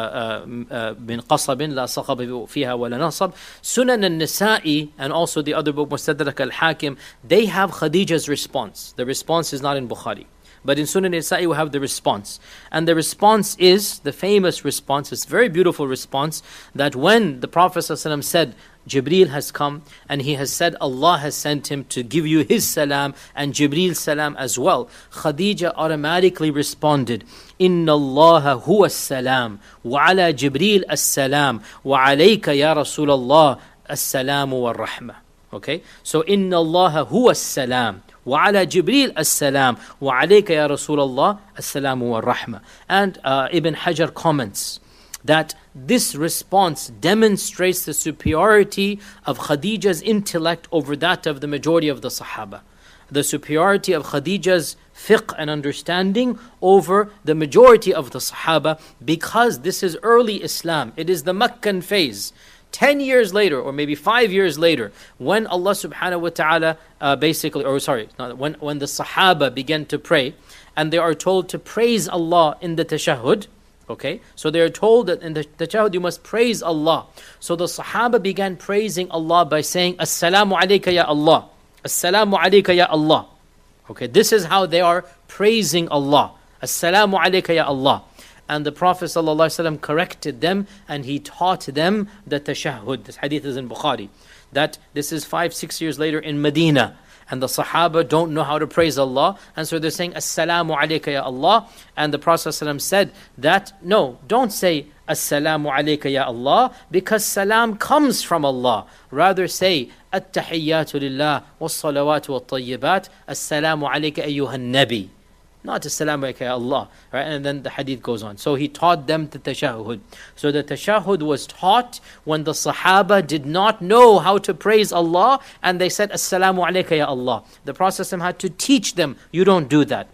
[SPEAKER 3] مِنْ قَصَبٍ لَا صَخَبٍ فِيهَا وَلَا نَصَبٍ. Sunan al-Nisa'i and also the other book Mustadrak al-Hakim, they have Khadija's response. The response is not in Bukhari. But in Sunan al-Nisa'i we have the response. And the response is, the famous response, it's a very beautiful response, that when the Prophet ﷺ said, Jibreel has come and he has said Allah has sent him to give you his salam and Jibreel's salam as well, Khadija automatically responded, Inna Allah huwa salam wa ala Jibreel as-salam wa alayka ya Rasulallah as-salamu wa rahmah. Okay, so Inna Allah huwa salam وعلى جبريل السلام وعليك يا رسول الله السلام والرحمة. And uh, Ibn Hajar comments that this response demonstrates the superiority of Khadija's intellect over that of the majority of the Sahaba. The superiority of Khadija's fiqh and understanding over the majority of the Sahaba, because this is early Islam. It is the Meccan phase. Ten years later, or maybe five years later, when Allah subhanahu wa ta'ala uh, basically, or sorry, not, when, when the Sahaba began to pray, and they are told to praise Allah in the tashahhud, okay? So they are told that in the tashahhud you must praise Allah. So the Sahaba began praising Allah by saying, Assalamu alayka ya Allah. Assalamu alayka ya Allah. Okay, this is how they are praising Allah. Assalamu alayka ya Allah. And the Prophet ﷺ corrected them and he taught them the tashahhud. This hadith is in Bukhari. That this is five, six years later in Medina. And the Sahaba don't know how to praise Allah. And so they're saying, Assalamu alayka ya Allah. And the Prophet ﷺ said that, no, don't say Assalamu alayka ya Allah, because salam comes from Allah. Rather say, At-tahiyyatu lillah, was-salawatu wat-tayyibat, Assalamu alayka ayyuhan nabi. Not Assalamu alayka ya Allah. Right? And then the hadith goes on. So he taught them the tashahhud. So the tashahhud was taught when the Sahaba did not know how to praise Allah, and they said Assalamu alayka ya Allah. The Prophet had to teach them, you don't do that.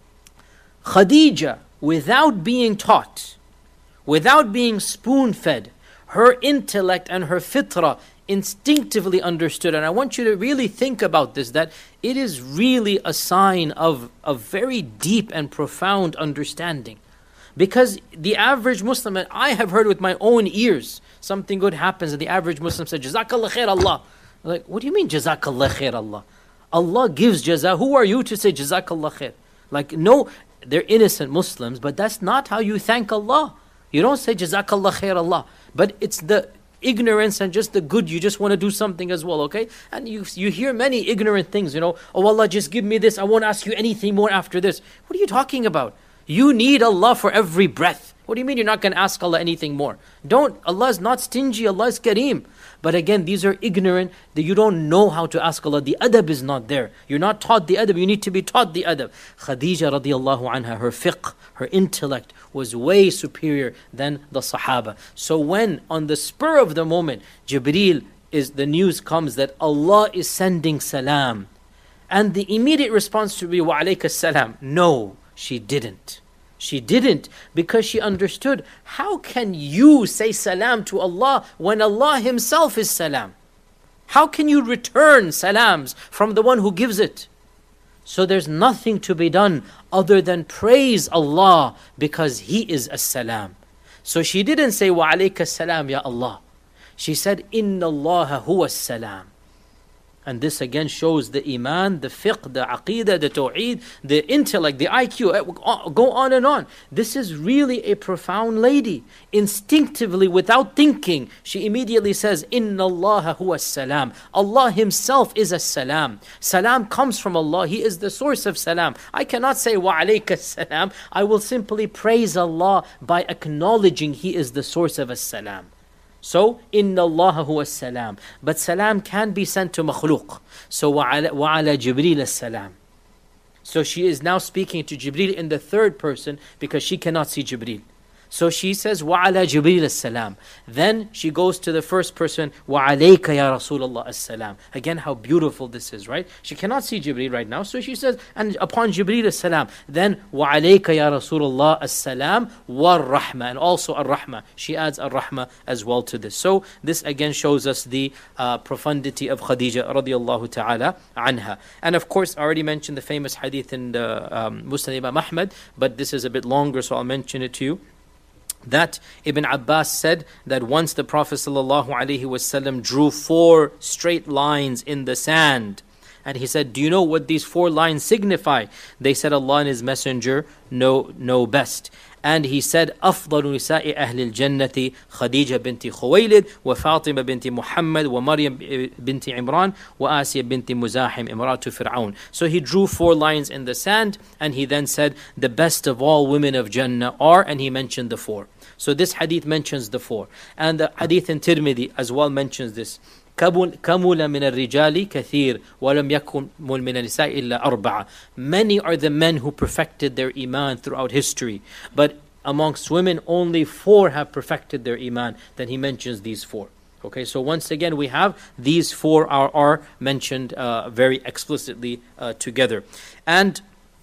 [SPEAKER 3] Khadija, without being taught, without being spoon-fed, her intellect and her fitrah instinctively understood. And I want you to really think about this, that it is really a sign of a very deep and profound understanding. Because the average Muslim, and I have heard with my own ears, something good happens and the average Muslim says, Jazakallah khair Allah. I'm like, what do you mean Jazakallah khair Allah? Allah gives jaza. Who are you to say Jazakallah khair? Like, no, they're innocent Muslims, but that's not how you thank Allah. You don't say Jazakallah khair Allah. But it's the ignorance and just the good, you just want to do something as well, okay? And you you hear many ignorant things, you know, oh Allah, just give me this, I won't ask you anything more after this. What are you talking about? You need Allah for every breath. What do you mean you're not going to ask Allah anything more? Don't, Allah is not stingy, Allah is Kareem. But again, these are ignorant, that you don't know how to ask Allah. The adab is not there. You're not taught the adab, you need to be taught the adab. Khadija radiallahu anha, her fiqh, her intellect was way superior than the Sahaba. So when on the spur of the moment, Jibreel is, the news comes that Allah is sending salam, and the immediate response to be wa alayka salam, no, she didn't. She didn't, because she understood, how can you say salam to Allah when Allah Himself is salam? How can you return salams from the one who gives it? So there's nothing to be done other than praise Allah, because He is as-salam. So she didn't say wa alayka salam ya Allah. She said, Inna Allah huwa as-salam. And this again shows the iman, the fiqh, the aqidah, the tawheed, the intellect, the I Q, go on and on. This is really a profound lady. Instinctively, without thinking, she immediately says, Inna Allah huwa salam. Allah Himself is a salam. Salam comes from Allah. He is the source of salam. I cannot say wa alayka salam. I will simply praise Allah by acknowledging He is the source of a salam. So, Inna Allah huwa salam. But salam can be sent to makhluk. So, wa ala Jibreel as-salam. So she is now speaking to Jibreel in the third person because she cannot see Jibreel. So she says, wa ala Jibreel as-salam. Then she goes to the first person, wa alayka ya Rasulullah as-salam. Again, how beautiful this is, right? She cannot see Jibreel right now. So she says, and upon Jibreel as-salam. Then, wa alayka ya Rasulullah as-salam wa rahma. And also ar-rahma. She adds ar-rahma as well to this. So this again shows us the uh, profundity of Khadija radiallahu ta'ala anha. And of course, I already mentioned the famous hadith in the um, Musnad Imam Ahmad, but this is a bit longer, so I'll mention it to you. That Ibn Abbas said that once the Prophet ﷺ drew four straight lines in the sand, and he said, do you know what these four lines signify? They said, Allah and His Messenger know, know best. And he said, أفضل نساء أهل الجنة خديجة بنت خويلد وفاطمة بنت محمد ومريم بنت عمران وآسيا بنت مزاحم امرأة فرعون. So he drew four lines in the sand, and he then said, the best of all women of Jannah are, and he mentioned the four. So this hadith mentions the four. And the hadith in Tirmidhi as well mentions this. كمل من الرجال كثير ولم يكن من النساء إلا أربعة. Many are the men who perfected their iman throughout history, but amongst women only four have perfected their iman. Then he mentions these four. Okay, so once again we have these four are, are mentioned uh, very explicitly uh, together. And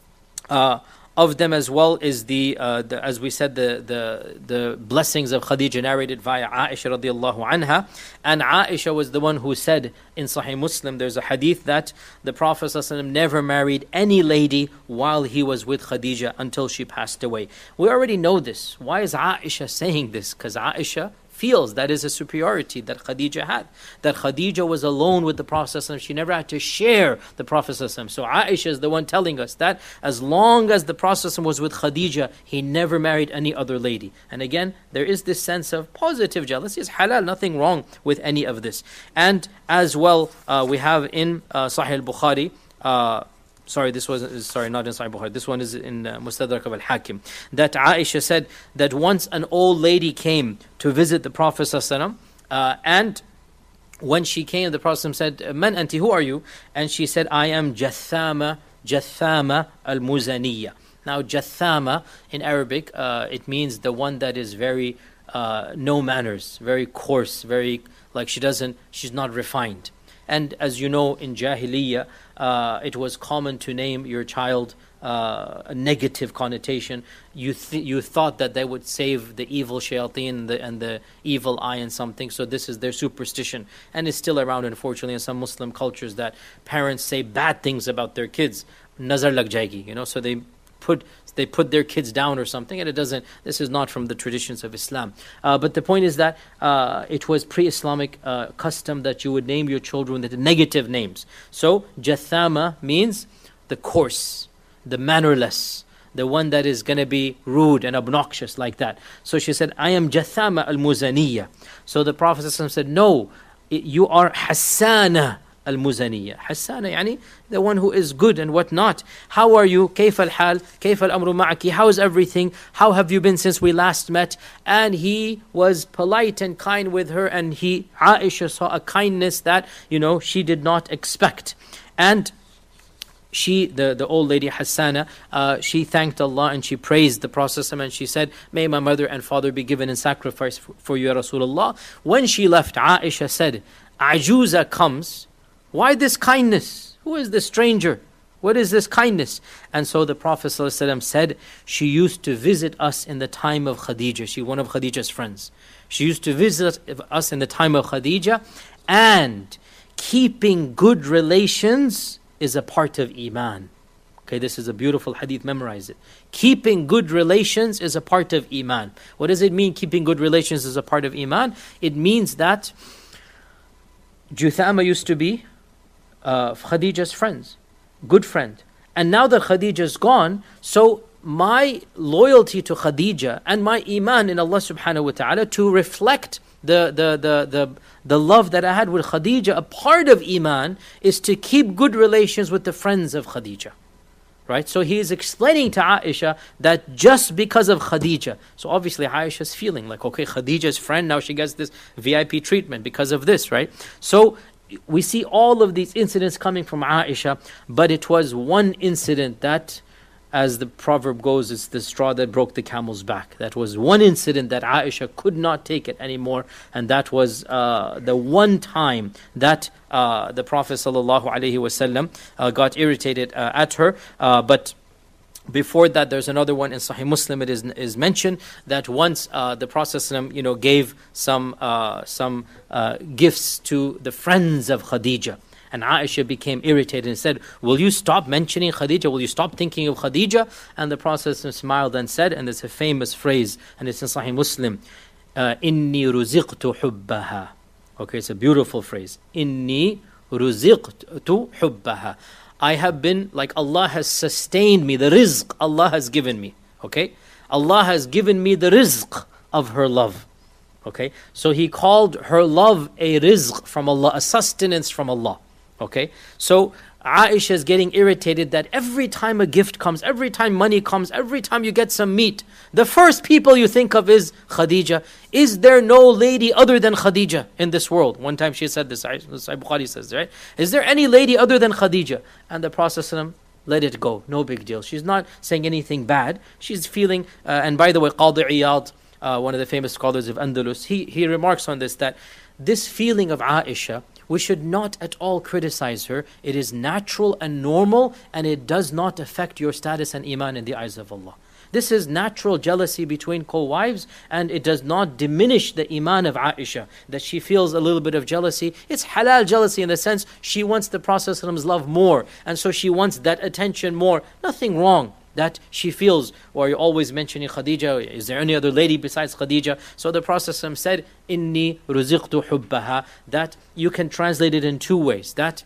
[SPEAKER 3] uh, of them as well is the, uh, the as we said, the, the the blessings of Khadija narrated via Aisha radiallahu anha. And Aisha was the one who said in Sahih Muslim, there's a hadith that the Prophet ﷺ never married any lady while he was with Khadija until she passed away. We already know this. Why is Aisha saying this? Because Aisha feels that is a superiority that Khadija had. That Khadija was alone with the Prophet ﷺ. She never had to share the Prophet ﷺ. So Aisha is the one telling us that as long as the Prophet ﷺ was with Khadija, he never married any other lady. And again, there is this sense of positive jealousy. It's halal, nothing wrong with any of this. And as well, uh, we have in uh, Sahih al-Bukhari, uh, Sorry, this was sorry, not in Sahih Bukhari. This one is in uh, Mustadrak of al-Hakim. That Aisha said that once an old lady came to visit the Prophet ﷺ, uh, and when she came, the Prophet said, "Man anti? Who are you?" And she said, "I am Jathama, Jathama al-Muzaniyya." Now, Jathama in Arabic, uh, it means the one that is very uh, no manners, very coarse, very like she doesn't, she's not refined. And as you know, in Jahiliyyah, uh, it was common to name your child uh, a negative connotation. You th- you thought that they would save the evil shayateen and the, and the evil eye and something. So this is their superstition. And it's still around, unfortunately, in some Muslim cultures that parents say bad things about their kids. Nazar lag jayegi, you know, so they put they put their kids down or something, and it doesn't, this is not from the traditions of Islam. Uh, but the point is that uh, it was pre-Islamic uh, custom that you would name your children with the negative names. So, Jathama means the coarse, the mannerless, the one that is going to be rude and obnoxious like that. So she said, I am Jathama al-Muzaniyya. So the Prophet said, no, you are Hassana al-Muzaniyya. Hassana, yani the one who is good and whatnot. How are you? Kayf al-hal? Kayf al-amru ma'aki? How is everything? How have you been since we last met? And he was polite and kind with her, and he, Aisha, saw a kindness that, you know, she did not expect. And she, the, the old lady Hassana, uh, she thanked Allah and she praised the Prophet, and she said, may my mother and father be given in sacrifice for, for you, Rasulullah. When she left, Aisha said, Ajuza comes. Why this kindness? Who is this stranger? What is this kindness? And so the Prophet ﷺ said, she used to visit us in the time of Khadija. She one of Khadija's friends. She used to visit us in the time of Khadija, and keeping good relations is a part of Iman. Okay, this is a beautiful hadith, memorize it. Keeping good relations is a part of Iman. What does it mean, keeping good relations is a part of Iman? It means that Juthama used to be uh, Khadija's friends, good friend. And now that Khadija's gone, so my loyalty to Khadija and my iman in Allah subhanahu wa ta'ala to reflect the, the, the, the, the love that I had with Khadija, a part of iman is to keep good relations with the friends of Khadija. Right? So he is explaining to Aisha that just because of Khadija, so obviously Aisha's feeling like, okay, Khadija's friend, now she gets this V I P treatment because of this, right? So we see all of these incidents coming from Aisha, but it was one incident that, as the proverb goes, it's the straw that broke the camel's back. That was one incident that Aisha could not take it anymore, and that was uh, the one time that uh, the Prophet ﷺ uh, got irritated uh, at her. Uh, but before that, there's another one in Sahih Muslim. It is is mentioned that once uh, the Prophet ﷺ, you know, gave some uh, some uh, gifts to the friends of Khadija. And Aisha became irritated and said, will you stop mentioning Khadija? Will you stop thinking of Khadija? And the Prophet smiled and said, and it's a famous phrase, and it's in Sahih Muslim, Inni ruziqtu hubbaha. Okay, it's a beautiful phrase. Inni ruziqtu hubbaha. I have been, like Allah has sustained me, the rizq Allah has given me. Okay? Allah has given me the rizq of her love. Okay? So he called her love a rizq from Allah, a sustenance from Allah. Okay, so Aisha is getting irritated that every time a gift comes, every time money comes, every time you get some meat, the first people you think of is Khadija. Is there no lady other than Khadija in this world? One time she said this, Sahih Bukhari says, right? Is there any lady other than Khadija? And the Prophet ﷺ let it go, no big deal. She's not saying anything bad. She's feeling, uh, and by the way, Qadi Iyad, uh, one of the famous scholars of Andalus, he, he remarks on this, that this feeling of Aisha, we should not at all criticize her. It is natural and normal, and it does not affect your status and iman in the eyes of Allah. This is natural jealousy between co-wives, and it does not diminish the iman of Aisha, that she feels a little bit of jealousy. It's halal jealousy in the sense she wants the Prophet's love more, and so she wants that attention more. Nothing wrong that she feels, or you're always mentioning Khadija, is there any other lady besides Khadija? So the Prophet said, Inni ruziqtu hubbaha, that you can translate it in two ways, that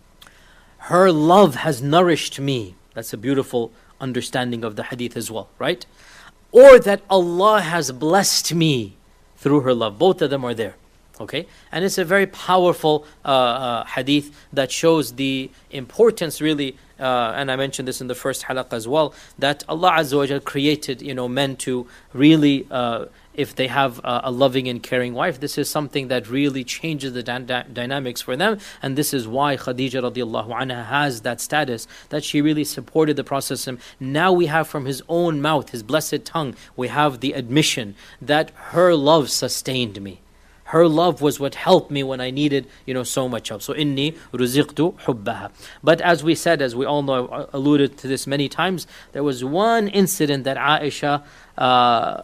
[SPEAKER 3] her love has nourished me. That's a beautiful understanding of the hadith as well, right? Or that Allah has blessed me through her love. Both of them are there. Okay, and it's a very powerful uh, uh, hadith that shows the importance, really, uh, and I mentioned this in the first halaqah as well, that Allah Azza wa Jal created, you know, men to really, uh, if they have a, a loving and caring wife, this is something that really changes the dy- dynamics for them, and this is why Khadija radiallahu anha has that status, that she really supported the Prophet. Now we have from his own mouth, his blessed tongue, we have the admission that her love sustained me. Her love was what helped me when I needed, you know, so much help. So, inni ruziqtu hubbaha. But as we said, as we all know, I alluded to this many times, there was one incident that Aisha, uh,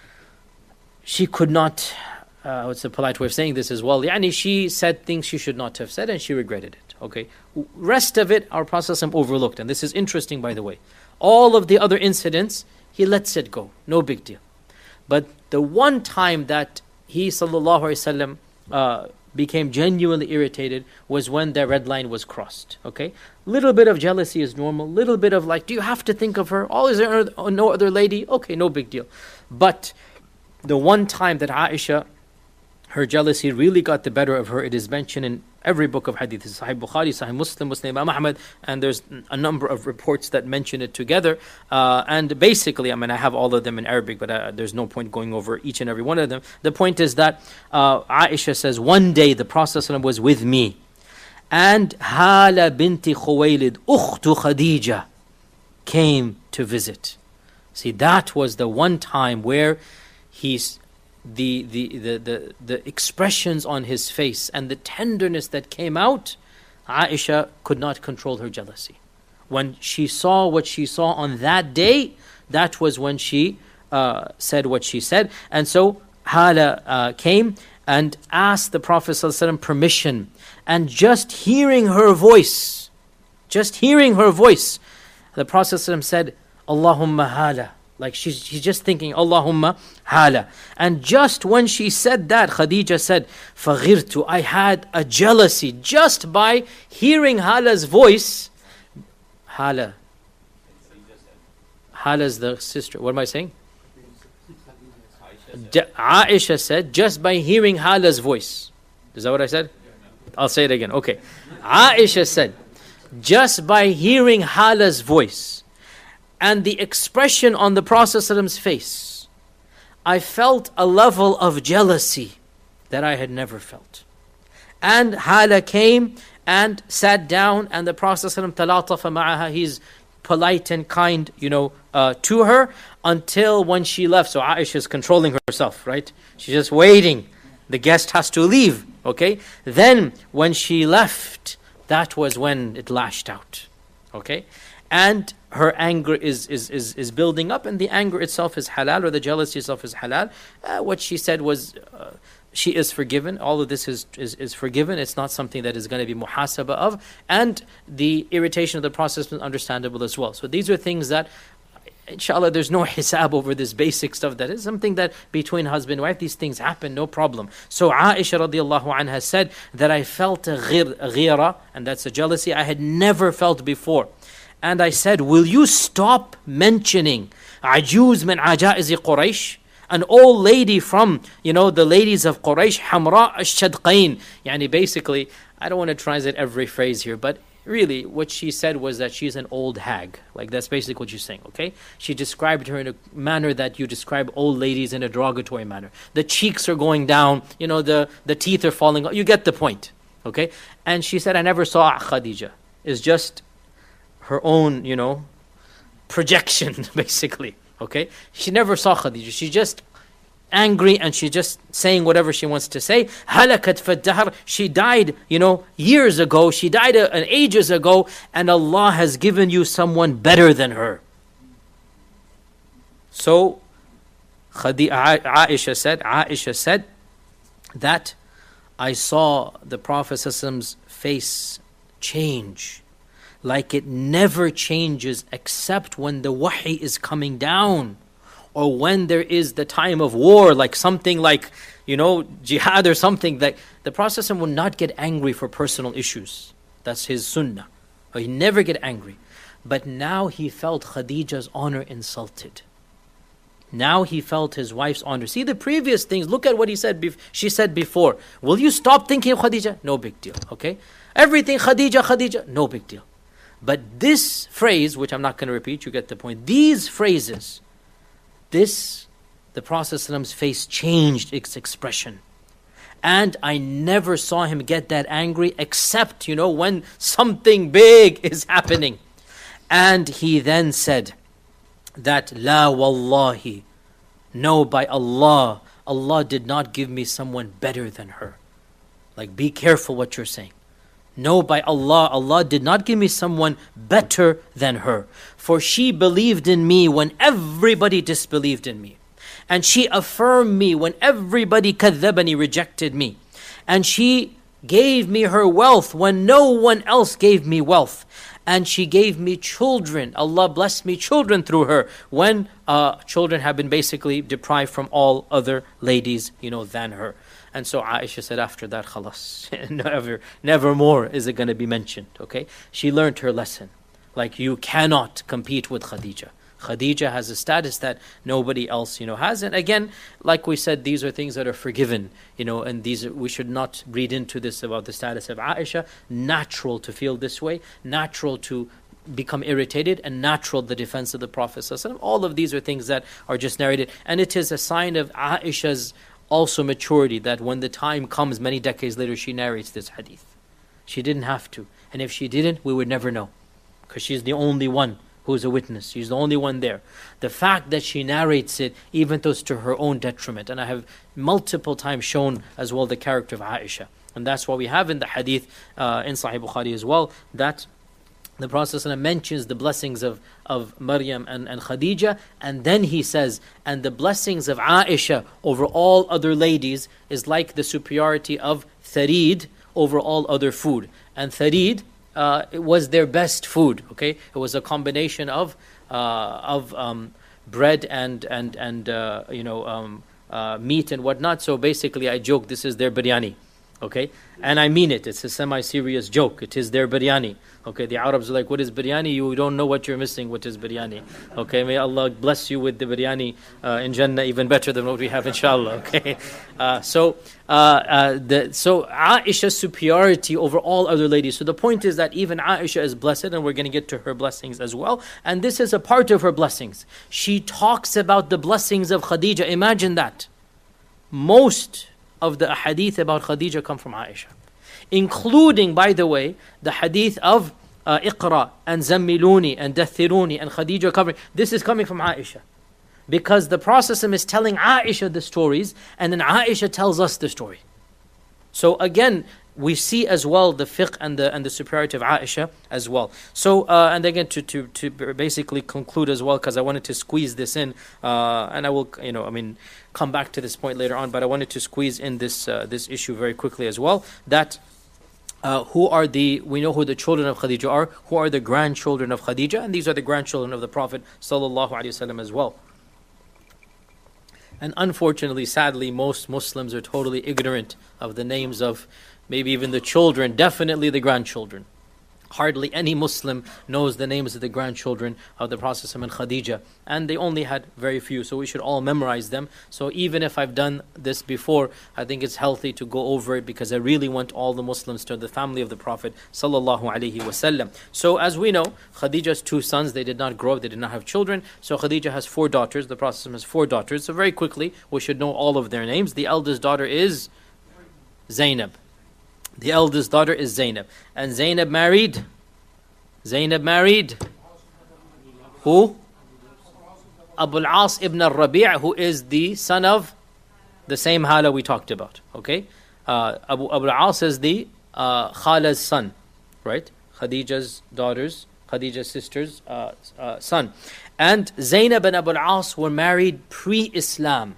[SPEAKER 3] she could not, uh, what's the polite way of saying this as well? Yani she said things she should not have said, and she regretted it. Okay. Rest of it, our Prophet overlooked. And this is interesting, by the way. All of the other incidents, he lets it go. No big deal. But the one time that he sallallahu alaihi wasallam uh, became genuinely irritated was when the red line was crossed. Okay, little bit of jealousy is normal. Little bit of like, do you have to think of her? Oh, is there no other lady? Okay, no big deal. But the one time that Aisha, her jealousy really got the better of her, it is mentioned in every book of hadith, Sahih Bukhari, Sahih Muslim, Muslim Imam Ahmad, and there's a number of reports that mention it together. Uh, and basically, I mean, I have all of them in Arabic, but uh, there's no point going over each and every one of them. The point is that uh, Aisha says, one day the Prophet was with me, and Hala binti Khuwaylid, ukhtu Khadija, came to visit. See, that was the one time where he's The, the, the, the, the expressions on his face and the tenderness that came out, Aisha could not control her jealousy. When she saw what she saw on that day, that was when she uh, said what she said. And so Hala uh, came and asked the Prophet ﷺ permission. And just hearing her voice, just hearing her voice, the Prophet ﷺ said, Allahumma Hala, Like she's, she's just thinking, Allahumma hala. And just when she said that, Khadija said, فَغِرْتُ, I had a jealousy just by hearing Hala's voice. Hala. Hala's the sister. What am I saying? Aisha said, just by hearing Hala's voice. Is that what I said? I'll say it again. Okay. Aisha said, just by hearing Hala's voice and the expression on the Prophet's face, I felt a level of jealousy that I had never felt. And Hala came and sat down, and the Prophet talatafa ma'aha, he's polite and kind, you know, uh, to her, until when she left. So Aisha is controlling herself, right? She's just waiting. The guest has to leave, okay? Then when she left, that was when it lashed out, okay? And her anger is, is, is, is building up, and the anger itself is halal, or the jealousy itself is halal. Uh, what she said was, uh, she is forgiven. All of this is, is, is forgiven. It's not something that is going to be muhasaba of. And the irritation of the process is understandable as well. So these are things that, inshallah, there's no hisab over this basic stuff. That is something that between husband and wife, these things happen, no problem. So Aisha radiallahu anha said that I felt a ghir, a ghira, and that's a jealousy I had never felt before. And I said, will you stop mentioning ajuz min ajaizi Quraysh? An old lady from, you know, the ladies of Quraysh, Hamra ash-Shadqain. Yani basically, I don't want to translate every phrase here, but really what she said was that she's an old hag. Like that's basically what she's saying, okay? She described her in a manner that you describe old ladies in a derogatory manner. The cheeks are going down, you know, the, the teeth are falling off. You get the point, okay? And she said, I never saw Khadija. It's just her own, you know, projection, basically. Okay, she never saw Khadija. She's just angry and she's just saying whatever she wants to say. Halakat fad-dahr. She died, you know, years ago. She died uh, ages ago, and Allah has given you someone better than her. So, Khadija, Aisha said, Aisha said that I saw the Prophet's face change. Like it never changes except when the wahi is coming down, or when there is the time of war, like something like, you know, jihad or something. That the Prophet will not get angry for personal issues. That's his sunnah. He never get angry. But now he felt Khadija's honor insulted. Now he felt his wife's honor. See the previous things. Look at what he said. Bef- she said before. Will you stop thinking of Khadija? No big deal. Okay. Everything Khadija, Khadija. No big deal. But this phrase, which I'm not going to repeat, you get the point. These phrases, this, the Prophet's face changed its expression. And I never saw him get that angry except, you know, when something big is happening. And he then said that, La wallahi, no, by Allah, Allah did not give me someone better than her. Like, be careful what you're saying. No, by Allah, Allah did not give me someone better than her. For she believed in me when everybody disbelieved in me. And she affirmed me when everybody kadhabani, rejected me. And she gave me her wealth when no one else gave me wealth. And she gave me children. Allah blessed me children through her when uh, children have been basically deprived from all other ladies, you know, than her. And so Aisha said after that, khalas, never, never more is it going to be mentioned, okay? She learned her lesson. Like, you cannot compete with Khadija. Khadija has a status that nobody else, you know, has. And again, like we said, these are things that are forgiven, you know, and these are, we should not read into this about the status of Aisha. Natural to feel this way, natural to become irritated, and natural the defense of the Prophet. All of these are things that are just narrated. And it is a sign of Aisha's also maturity, that when the time comes many decades later, she narrates this hadith. She didn't have to. And if she didn't, we would never know. Because she's the only one who is a witness. She's the only one there. The fact that she narrates it, even though it's to her own detriment. And I have multiple times shown as well the character of Aisha. And that's why we have in the hadith, uh, in Sahih Bukhari as well, that the Prophet mentions the blessings of, of Maryam and, and Khadija, and then he says, and the blessings of Aisha over all other ladies is like the superiority of tharid over all other food. And tharid, uh, it was their best food, okay? It was a combination of, uh, of um, bread and and and uh, you know um, uh, meat and whatnot. So basically, I joke this is their biryani, okay, and I mean it. It's a semi-serious joke. It is their biryani. Okay, the Arabs are like, what is biryani? You don't know what you're missing. What is biryani? Okay, may Allah bless you with the biryani uh, in Jannah, even better than what we have, inshallah. Okay, uh, so uh, uh, the so Aisha's superiority over all other ladies. So the point is that even Aisha is blessed, and we're going to get to her blessings as well. And this is a part of her blessings. She talks about the blessings of Khadija. Imagine that. Most of the hadith about Khadija come from Aisha, including, by the way, the hadith of uh, Iqra and Zammiluni and Dathiruni and Khadija covering. This is coming from Aisha, because the Prophet is telling Aisha the stories, and then Aisha tells us the story. So again, we see as well the fiqh and the and the superiority of Aisha as well. So uh, and again to, to to basically conclude as well, because I wanted to squeeze this in, uh, and I will you know I mean come back to this point later on, but I wanted to squeeze in this uh, this issue very quickly as well. That uh, who are the we know who the children of Khadija are, who are the grandchildren of Khadija, and these are the grandchildren of the Prophet sallallahu alaihi wasallam as well. And unfortunately, sadly, most Muslims are totally ignorant of the names of maybe even the children, definitely the grandchildren. Hardly any Muslim knows the names of the grandchildren of the Prophet and Khadija. And they only had very few, so we should all memorize them. So even if I've done this before, I think it's healthy to go over it, because I really want all the Muslims to the family of the Prophet sallallahu alaihi wasallam. So as we know, Khadija's two sons, they did not grow up, they did not have children. So Khadija has four daughters, the Prophet has four daughters. So very quickly, we should know all of their names. The eldest daughter is Zainab. The eldest daughter is Zainab. And Zainab married? Zainab married? Who? Abu al-As ibn al-Rabi', who is the son of the same Hala we talked about. Okay? Uh, Abu, Abu al-As is the uh, Khala's son. Right? Khadija's daughters, Khadija's sister's uh, uh, son. And Zainab and Abu al-As were married pre-Islam.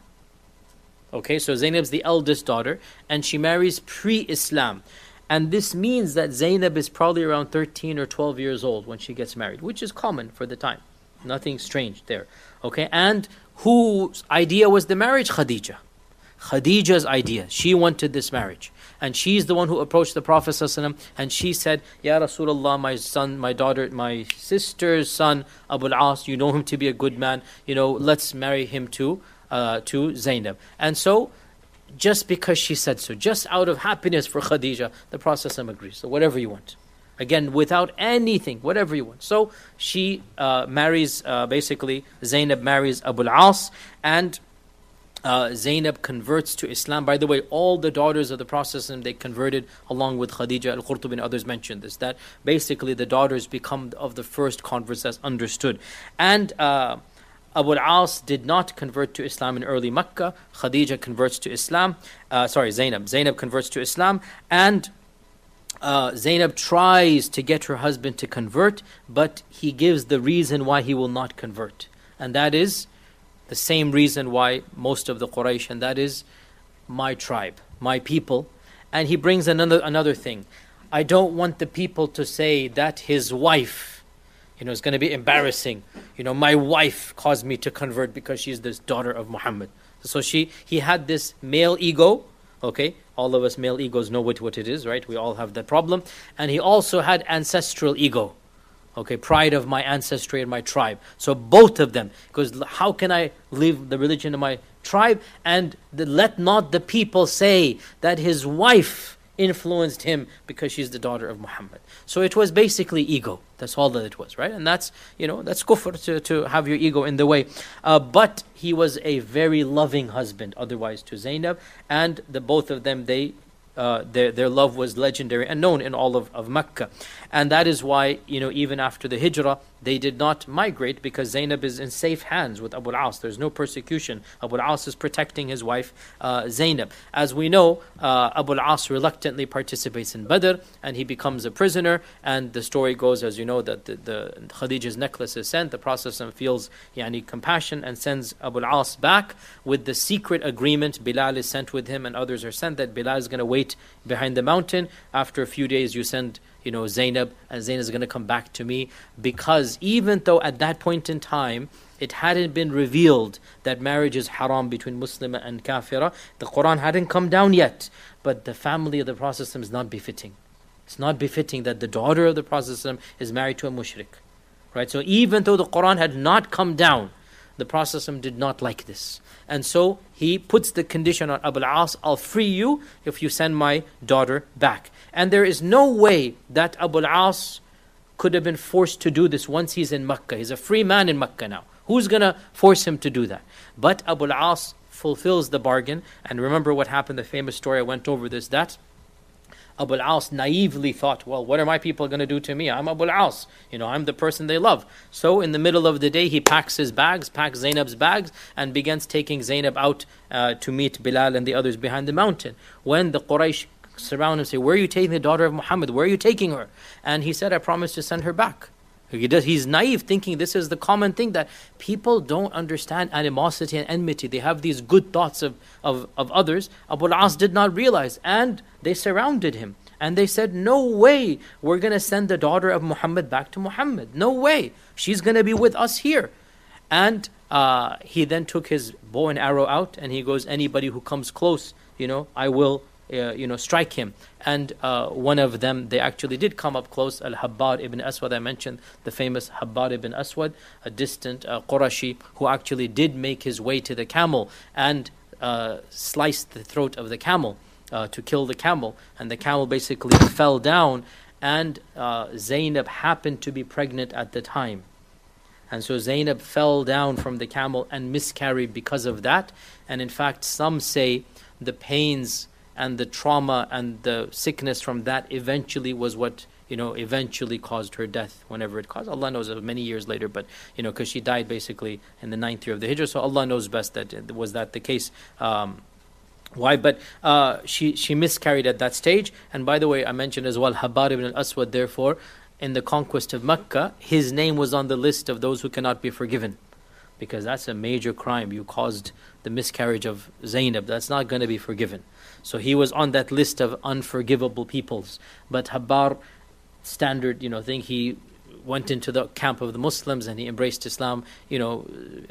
[SPEAKER 3] Okay, so Zainab's the eldest daughter, and she marries pre-Islam. And this means that Zainab is probably around thirteen or twelve years old when she gets married, which is common for the time. Nothing strange there. Okay, and whose idea was the marriage? Khadija. Khadija's idea. She wanted this marriage. And she's the one who approached the Prophet ﷺ, and she said, Ya Rasulullah, my son, my daughter, my sister's son, Abu al-As, you know him to be a good man, you know, let's marry him too. Uh, to Zainab. And so, just because she said so, just out of happiness for Khadija, the Prophet agrees. So whatever you want. Again, without anything, whatever you want. So she uh, marries, uh, basically, Zainab marries Abu al-As, and uh, Zainab converts to Islam. By the way, all the daughters of the Prophet, they converted along with Khadija. Al-Qurtubi and others mentioned this, that basically the daughters become of the first converts as understood. And uh, Abu al-As did not convert to Islam in early Mecca. Khadija converts to Islam. Uh, sorry, Zainab. Zainab converts to Islam. And uh, Zainab tries to get her husband to convert, but he gives the reason why he will not convert. And that is the same reason why most of the Quraysh, and that is my tribe, my people. And he brings another another thing. I don't want the people to say that his wife, you know, it's going to be embarrassing. You know, my wife caused me to convert because she's this daughter of Muhammad. So she, he had this male ego. Okay, all of us male egos know what, what it is, right? We all have that problem. And he also had ancestral ego. Okay, pride of my ancestry and my tribe. So both of them. Because how can I live the religion of my tribe? And the, let not the people say that his wife influenced him because she's the daughter of Muhammad. So it was basically ego. That's all that it was, right? And that's, you know, that's kufr to, to have your ego in the way. Uh, but he was a very loving husband, otherwise, to Zainab. And the both of them, they uh, their their love was legendary and known in all of, of Mecca. And that is why, you know, even after the hijrah, they did not migrate, because Zainab is in safe hands with Abu al-As. There's no persecution. Abu al-As is protecting his wife, uh, Zainab. As we know, uh, Abu al-As reluctantly participates in Badr, and he becomes a prisoner. And the story goes, as you know, that the, the Khadija's necklace is sent. The Prophet feels yani, compassion and sends Abu al-As back with the secret agreement. Bilal is sent with him, and others are sent that Bilal is going to wait behind the mountain. After a few days, you send you know, Zainab, and Zainab is going to come back to me. Because even though at that point in time, it hadn't been revealed that marriage is haram between Muslim and kafira, the Quran hadn't come down yet. But the family of the Prophet is not befitting. It's not befitting that the daughter of the Prophet is married to a mushrik. Right? So even though the Quran had not come down, the Prophet did not like this. And so he puts the condition on Abu al-As, I'll free you if you send my daughter back. And there is no way that Abu al-As could have been forced to do this once he's in Makkah. He's a free man in Makkah now. Who's going to force him to do that? But Abu al-As fulfills the bargain. And remember what happened, the famous story, I went over this, that Abu al-As naively thought, well, what are my people going to do to me? I'm Abu al-As. You know, I'm the person they love. So in the middle of the day, he packs his bags, packs Zainab's bags, and begins taking Zainab out uh, to meet Bilal and the others behind the mountain. When the Quraysh surround him and say, where are you taking the daughter of Muhammad? Where are you taking her? And he said, I promise to send her back. He does, he's naive, thinking this is the common thing, that people don't understand animosity and enmity. They have these good thoughts of, of, of others. Abu al-As did not realize, and they surrounded him. And they said, no way we're going to send the daughter of Muhammad back to Muhammad. No way. She's going to be with us here. And uh, he then took his bow and arrow out, and he goes, anybody who comes close, you know, I will Uh, you know, strike him. And uh, one of them, they actually did come up close, Al-Habbar ibn Aswad, I mentioned the famous Habbar ibn Aswad, a distant uh, Qurashi who actually did make his way to the camel and uh, sliced the throat of the camel uh, to kill the camel. And the camel basically fell down, and uh, Zainab happened to be pregnant at the time. And so Zainab fell down from the camel and miscarried because of that. And in fact, some say the pains and the trauma and the sickness from that eventually was what, you know, eventually caused her death, whenever it caused. Allah knows, many years later, but, you know, because she died basically in the ninth year of the Hijrah, so Allah knows best that was that the case. Um, why? But uh, she, she miscarried at that stage. And by the way, I mentioned as well, Habbar ibn al-Aswad, therefore, in the conquest of Mecca, his name was on the list of those who cannot be forgiven. Because that's a major crime. You caused the miscarriage of Zainab. That's not going to be forgiven. So he was on that list of unforgivable peoples. But Habbar, standard, you know, thing, he went into the camp of the Muslims and he embraced Islam, you know,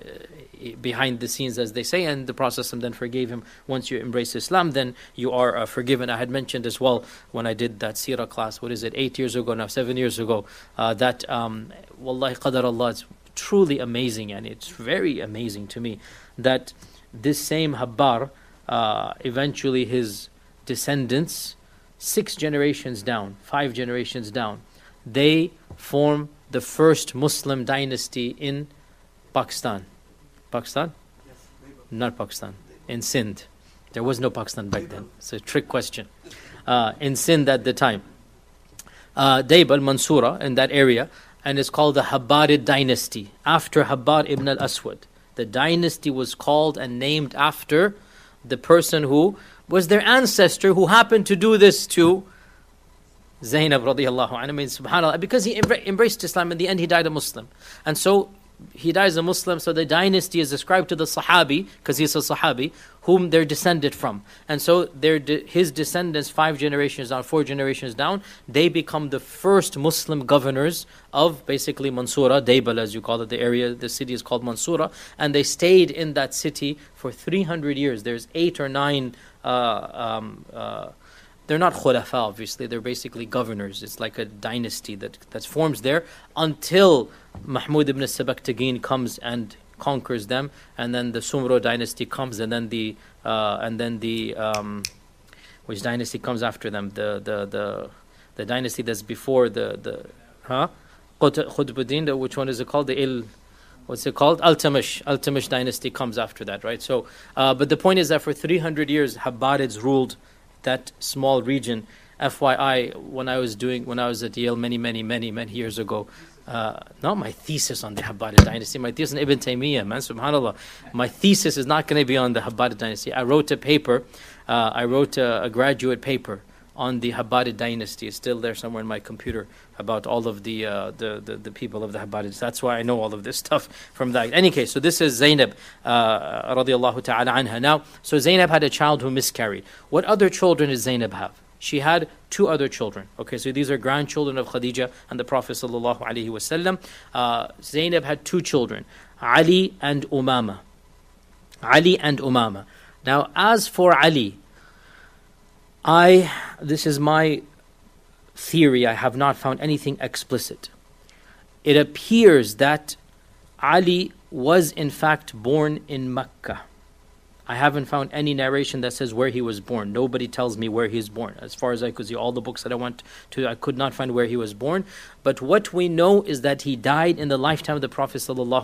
[SPEAKER 3] behind the scenes, as they say, and the Prophet then forgave him. Once you embrace Islam, then you are uh, forgiven. I had mentioned as well when I did that seerah class, what is it, eight years ago now, seven years ago, uh, that, um, wallahi qadar Allah, it's truly amazing, and it's very amazing to me that this same Habbar, uh, eventually his descendants, six generations down, five generations down, they form the first Muslim dynasty in Pakistan. Pakistan? Yes, not Pakistan. In Sindh. There was no Pakistan back then. It's a trick question. Uh, in Sindh at the time. Uh, Daib al-Mansura, in that area, and it's called the Habbarid dynasty, after Habbar ibn al-Aswad. The dynasty was called and named after the person who was their ancestor, who happened to do this to Zainab radiallahu anha. I mean, subhanAllah, because he embra- embraced Islam, in the end he died a Muslim. And so he dies a Muslim, so the dynasty is ascribed to the Sahabi, because he's a Sahabi, whom they're descended from. And so they're de- his descendants, five generations down, four generations down, they become the first Muslim governors of basically Mansura, Daybal as you call it, the area, the city is called Mansura, and they stayed in that city for three hundred years. There's eight or nine uh, um, uh, they're not khulafa, obviously. They're basically governors. It's like a dynasty that that forms there until Mahmud ibn Sabakhtagin comes and conquers them, and then the Sumro dynasty comes, and then the uh, and then the um, which dynasty comes after them? The the the the dynasty that's before the the huh? Qutbuddin. The, which one is it called? The Il. What's it called? Al-Tamish. Al-Tamish dynasty comes after that, right? So, uh, but the point is that for three hundred years, Habbarids ruled that small region. F Y I, when I was doing, when I was at Yale many, many, many, many years ago, uh, not my thesis on the Habbarid dynasty, my thesis on Ibn Taymiyyah, man, subhanAllah. My thesis is not going to be on the Habbarid dynasty. I wrote a paper, uh, I wrote a, a graduate paper on the Habbarid dynasty. It's still there somewhere in my computer about all of the uh, the, the the people of the Habbarids. That's why I know all of this stuff from that. In any case, so this is Zainab uh, radiallahu ta'ala anha. Now, so Zainab had a child who miscarried. What other children did Zainab have? she had two other children. Okay, so these are grandchildren of Khadija and the Prophet sallallahu alaihi wasallam. Uh, Zainab had two children, Ali and Umama. Ali and Umama. Now, as for Ali, I, this is my theory, I have not found anything explicit. It appears that Ali was in fact born in Mecca. I haven't found any narration that says where he was born. Nobody tells me where he was born. As far as I could see, all the books that I went to, I could not find where he was born. But what we know is that he died in the lifetime of the Prophet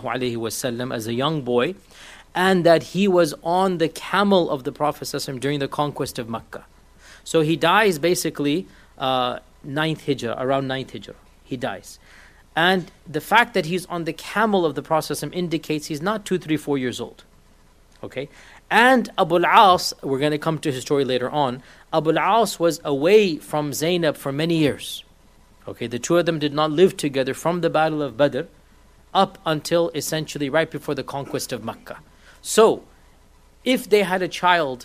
[SPEAKER 3] ﷺ as a young boy, and that he was on the camel of the Prophet ﷺ during the conquest of Mecca. So he dies basically uh, ninth Hijrah, around ninth Hijrah. He dies. And the fact that he's on the camel of the Prophet ﷺ indicates he's not two, three, four years old. Okay? And Abu al-As, we're going to come to his story later on, Abu al-As was away from Zainab for many years. Okay, the two of them did not live together from the Battle of Badr up until essentially right before the conquest of Mecca. So, if they had a child,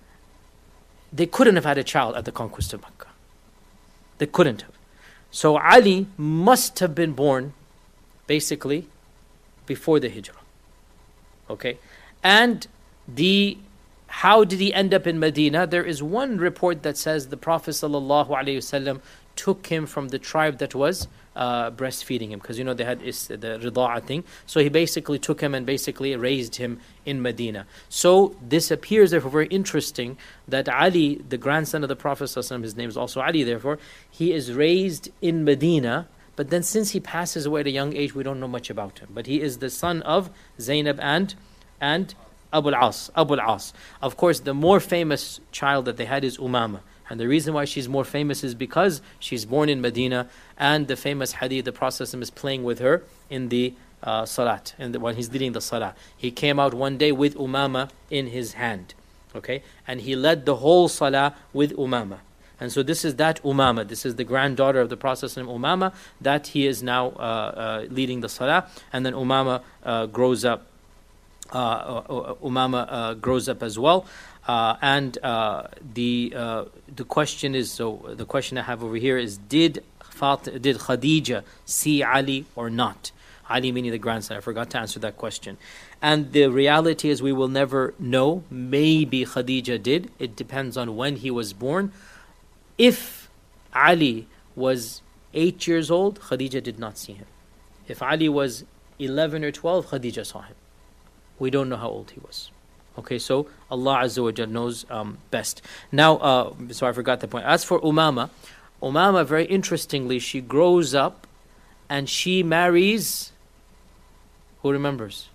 [SPEAKER 3] they couldn't have had a child at the conquest of Mecca. They couldn't have. So Ali must have been born basically before the Hijrah. Okay? And the how did he end up in Medina? There is one report that says the Prophet ﷺ took him from the tribe that was uh, breastfeeding him, because you know they had is, the rida'a thing. So he basically took him and basically raised him in Medina. So this appears therefore very interesting that Ali, the grandson of the Prophet ﷺ, his name is also Ali, therefore, he is raised in Medina. But then since he passes away at a young age, we don't know much about him. But he is the son of Zainab and and Abu al-As. Abu al-As. Of course, the more famous child that they had is Umama. And the reason why she's more famous is because she's born in Medina, and the famous hadith, the Prophet is playing with her in the uh, salat, and when he's leading the salah. He came out one day with Umama in his hand. Okay? And he led the whole salah with Umama. And so this is that Umama, this is the granddaughter of the Prophet Umama, that he is now uh, uh, leading the salah. And then Umama uh, grows up. Uh, Umama uh, grows up as well, uh, and uh, the uh, the question is so the question I have over here is did Fat- did Khadija see Ali or not? Ali meaning the grandson. I forgot to answer that question, and the reality is we will never know. Maybe Khadija did. It depends on when he was born. If Ali was eight years old, Khadija did not see him. If Ali was eleven or twelve, Khadija saw him. We don't know how old he was. Okay, so Allah Azza wa Jal knows um, best. Now, uh, so I forgot the point. As for Umama, Umama, very interestingly, she grows up and she marries. Who remembers?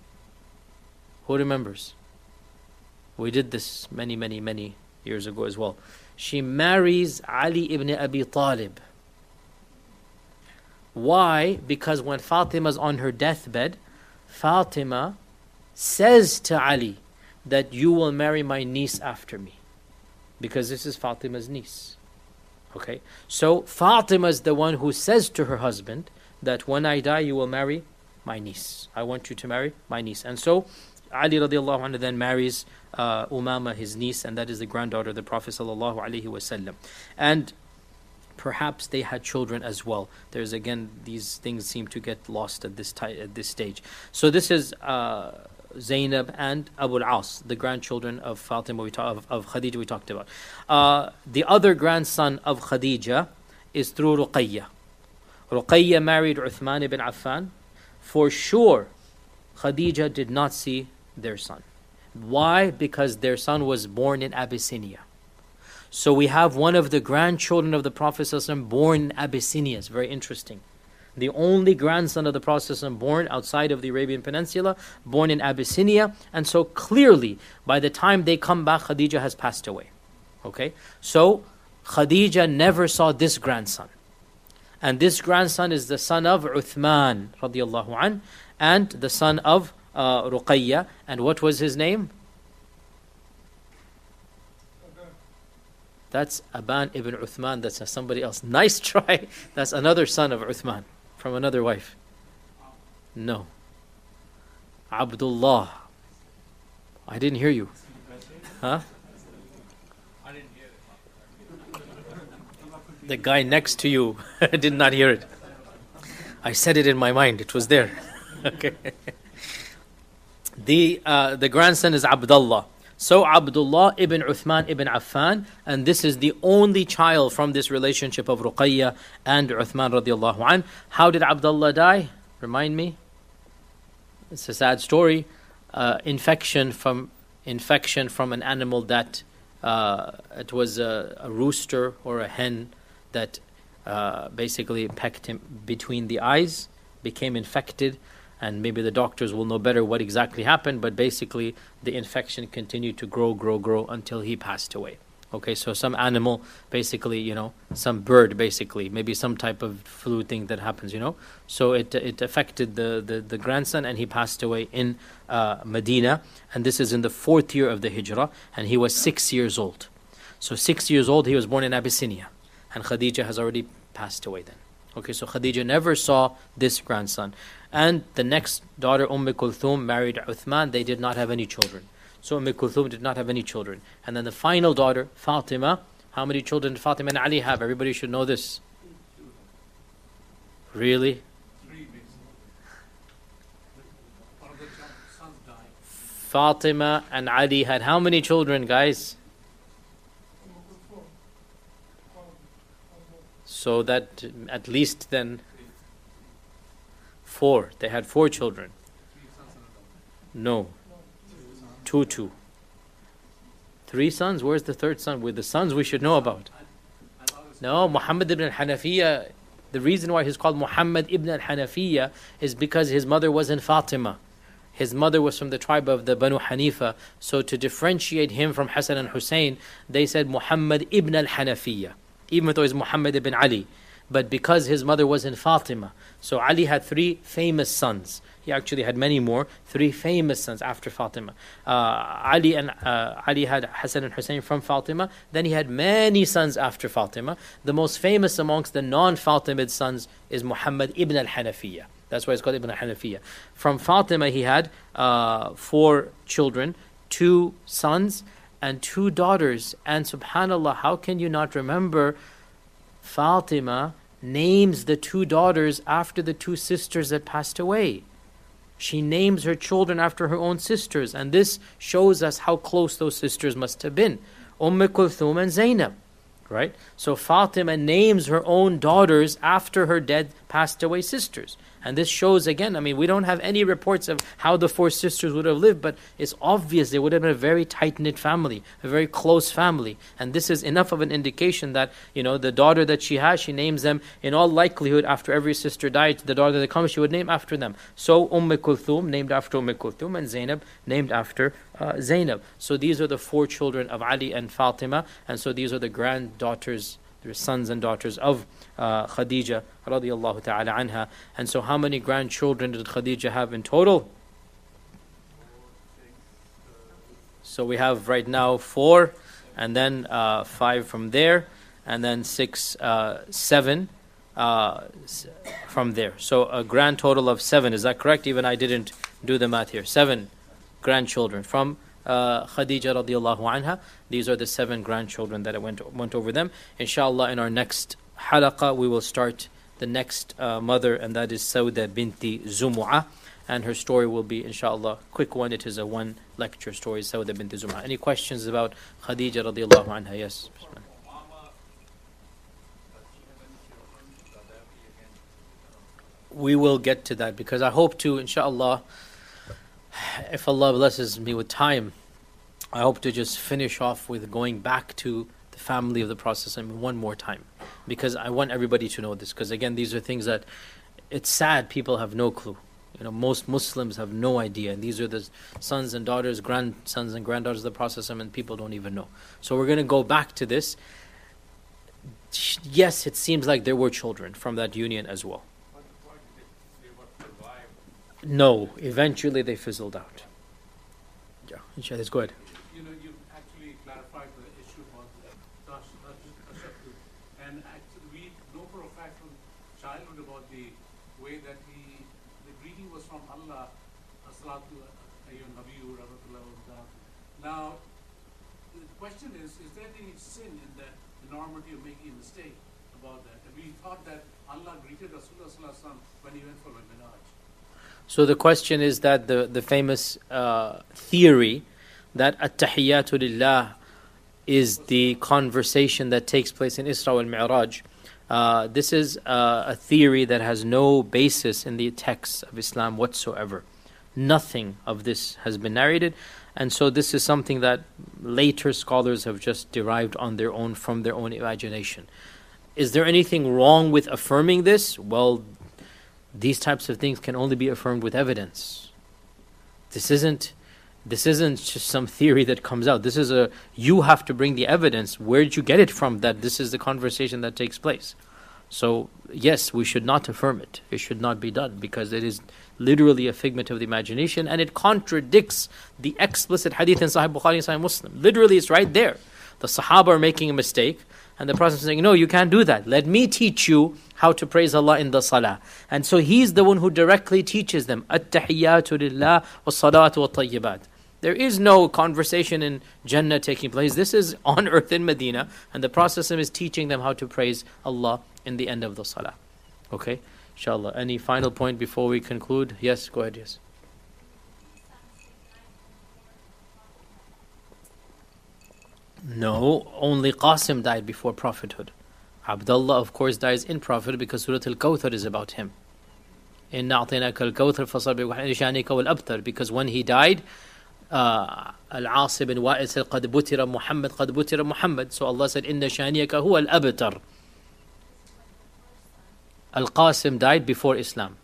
[SPEAKER 3] Who remembers? We did this many, many, many years ago as well. She marries Ali ibn Abi Talib. Why? Because when Fatima's on her deathbed, Fatima says to Ali that you will marry my niece after me, because this is Fatima's niece. Okay, so Fatima is the one who says to her husband that when I die you will marry my niece. I want you to marry my niece. And so Ali radiallahu anhu then marries uh, Umama, his niece, and that is the granddaughter of the Prophet sallallahu alaihi wasallam. And perhaps they had children as well. There's again, these things seem to get lost at this ti- at this stage. So this is uh, Zainab and Abu al-As, the grandchildren of Fatima, we ta- of, of Khadija we talked about. Uh, the other grandson of Khadija is through Ruqayya. Ruqayya married Uthman ibn Affan. For sure, Khadija did not see their son. Why? Because their son was born in Abyssinia. So we have one of the grandchildren of the Prophet ﷺ born in Abyssinia. It's very interesting. The only grandson of the Prophet ﷺ born outside of the Arabian Peninsula, born in Abyssinia. And so clearly, by the time they come back, Khadija has passed away. Okay? So Khadija never saw this grandson. And this grandson is the son of Uthman radiallahu anh, and the son of uh, Ruqayya. And what was his name? That's Aban ibn Uthman. That's somebody else. Nice try. That's another son of Uthman from another wife. No. Abdullah. I didn't hear you. Huh? The guy next to you did not hear it. I said it in my mind. It was there. Okay. The uh, the grandson is Abdullah. So Abdullah ibn Uthman ibn Affan, and this is the only child from this relationship of Ruqayya and Uthman radiallahu an. How did Abdullah die? Remind me. It's a sad story. Uh, infection from infection from an animal that uh, it was a, a rooster or a hen that uh, basically pecked him between the eyes, became infected. And maybe the doctors will know better what exactly happened, but basically the infection continued to grow, grow, grow until he passed away. Okay, so some animal, basically, you know, some bird, basically, maybe some type of flu thing that happens, you know. So it it affected the, the, the grandson, and he passed away in uh, Medina. And this is in the fourth year of the Hijrah, and he was six years old. So six years old, he was born in Abyssinia, and Khadija has already passed away then. Okay, so Khadija never saw this grandson. And the next daughter, Umm Kulthum, married Uthman. They did not have any children. So Umm Kulthum did not have any children. And then the final daughter, Fatima. How many children did Fatima and Ali have? Everybody should know this. Really? Fatima and Ali had how many children, guys? So that at least then four. They had four children. No. Two, two. Three sons? Where's the third son? With the sons we should know about. No, Muhammad ibn al-Hanafiya. The reason why he's called Muhammad ibn al-Hanafiya is because his mother wasn't Fatima. His mother was from the tribe of the Banu Hanifa. So to differentiate him from Hassan and Hussein, they said Muhammad ibn al-Hanafiya, even though he's Muhammad ibn Ali. But because his mother was in Fatima, so Ali had three famous sons. He actually had many more, three famous sons after Fatima. Uh, Ali and uh, Ali had Hassan and Hussein from Fatima. Then he had many sons after Fatima. The most famous amongst the non-Fatimid sons is Muhammad ibn al-Hanafiya. That's why it's called Ibn al-Hanafiya. From Fatima he had uh, four children, two sons and two daughters. And subhanallah, how can you not remember Fatima names the two daughters after the two sisters that passed away. She names her children after her own sisters, and this shows us how close those sisters must have been. Umm Kulthum and Zainab, right? So Fatima names her own daughters after her dead, passed away sisters. And this shows again, I mean, we don't have any reports of how the four sisters would have lived, but it's obvious they would have been a very tight-knit family, a very close family. And this is enough of an indication that, you know, the daughter that she has, she names them in all likelihood after every sister died, the daughter that comes, she would name after them. So Umm Kulthum named after Umm Kulthum, and Zainab named after uh, Zainab. So these are the four children of Ali and Fatima, and so these are the granddaughters, their sons and daughters of uh, Khadija radiallahu ta'ala anha. And so how many grandchildren did Khadija have in total? So we have right now four, and then uh, five from there, and then six, uh, seven uh, from there. So a grand total of seven. Is that correct? Even I didn't do the math here. Seven grandchildren from Uh, Khadija radiallahu anha. These are the seven grandchildren that I went went over them. Inshallah, in our next halaqah, we will start the next uh, mother, and that is Sauda binti Zumu'ah. And her story will be, inshallah, quick one. It is a one lecture story, Sauda binti Zumu'ah. Any questions about Khadija radiallahu anha? Yes. We will get to that, because I hope to, inshallah, if Allah blesses me with time, I hope to just finish off with going back to the family of the Prophet one more time, because I want everybody to know this, because again, these are things that it's sad people have no clue. You know, most Muslims have no idea, and these are the sons and daughters, grandsons and granddaughters of the Prophet, and people don't even know. So we're going to go back to this. Yes, it seems like there were children from that union as well. No, eventually they fizzled out. Yeah, inshallah, let's go ahead.
[SPEAKER 4] You know, you actually clarified the issue about the Tash, Tashakkuk. And actually, we know for a fact from childhood about the way that he, the greeting was from Allah, As-salatu ayyuhan nabiyyu rahmatullahi wa barakatuh. Now, the question is, is there any sin in the enormity of making a mistake about that. And we thought that Allah greeted Rasulullah sallallahu alaihi wasallam when he went for Mi'raj.
[SPEAKER 3] So the question is that the, the famous uh, theory that At-Tahiyyatu Lillah is the conversation that takes place in Isra wal Mi'raj. Uh, this is uh, a theory that has no basis in the texts of Islam whatsoever. Nothing of this has been narrated, and so this is something that later scholars have just derived on their own from their own imagination. Is there anything wrong with affirming this? Well, these types of things can only be affirmed with evidence. This isn't This isn't just some theory that comes out. This is a, you have to bring the evidence. Where did you get it from that this is the conversation that takes place? So, yes, we should not affirm it. It should not be done because it is literally a figment of the imagination and it contradicts the explicit hadith in Sahih Bukhari and Sahih Muslim. Literally, it's right there. The Sahaba are making a mistake and the Prophet is saying, no, you can't do that. Let me teach you how to praise Allah in the salah. And so he's the one who directly teaches them. At-tahiyyatu lillah was-salatu wat-tayyibat. There is no conversation in Jannah taking place. This is on earth in Medina, and the Prophet is teaching them how to praise Allah in the end of the salah. Okay, inshallah. Any final point before we conclude? Yes, go ahead, yes. No, only Qasim died before prophethood. Abdullah, of course, dies in prophethood because Surah Al-Kawthar is about him. Inna a'tainaka al-kawthar fasabbi wa shanika wal-abtar. Because when he died, Uh, Al-As ibn Wa'il said, قَدْ بُتِرَ Muhammad, قَدْ بُتِرَ Muhammad. So Allah said, إِنَّ شَانِيَكَ هُوَ الْأَبْتَرُ. Al-Qasim died before Islam.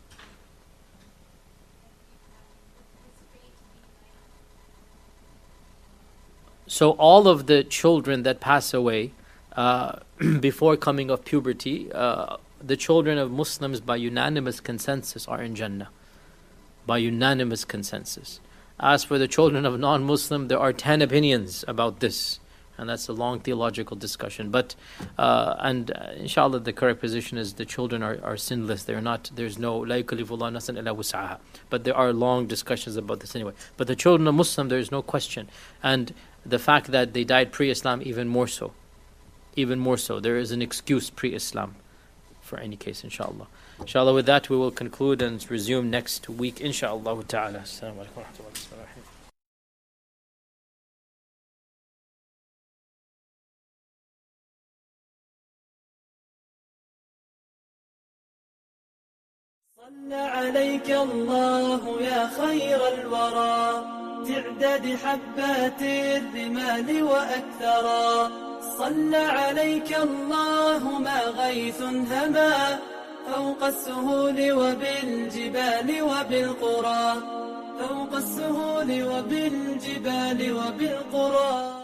[SPEAKER 3] So all of the children that pass away uh, before coming of puberty, uh, the children of Muslims by unanimous consensus are in Jannah. By unanimous consensus. As for the children of non-Muslim, there are ten opinions about this. And that's a long theological discussion. But, uh, and uh, inshallah, the correct position is the children are, are sinless. They're not, there's no, لَا يُكَلِّفُ اللَّهُ نَفْسًا إِلَّا وُسْعَهَا. But there are long discussions about this anyway. But the children of Muslim, there is no question. And the fact that they died pre-Islam, even more so. Even more so. There is an excuse pre-Islam for any case, inshallah. Inshallah, with that we will conclude and resume next week, inshallah ta'ala. Assalamu alaikum wa rahmatullahi wa barakatuh.
[SPEAKER 5] صلى عليك الله يا خير الورى تعداد حبات الرمال وأكثرا صلى عليك الله ما غيث هما فوق السهول وبالجبال وبالقرى فوق السهول وبالجبال وبالقرى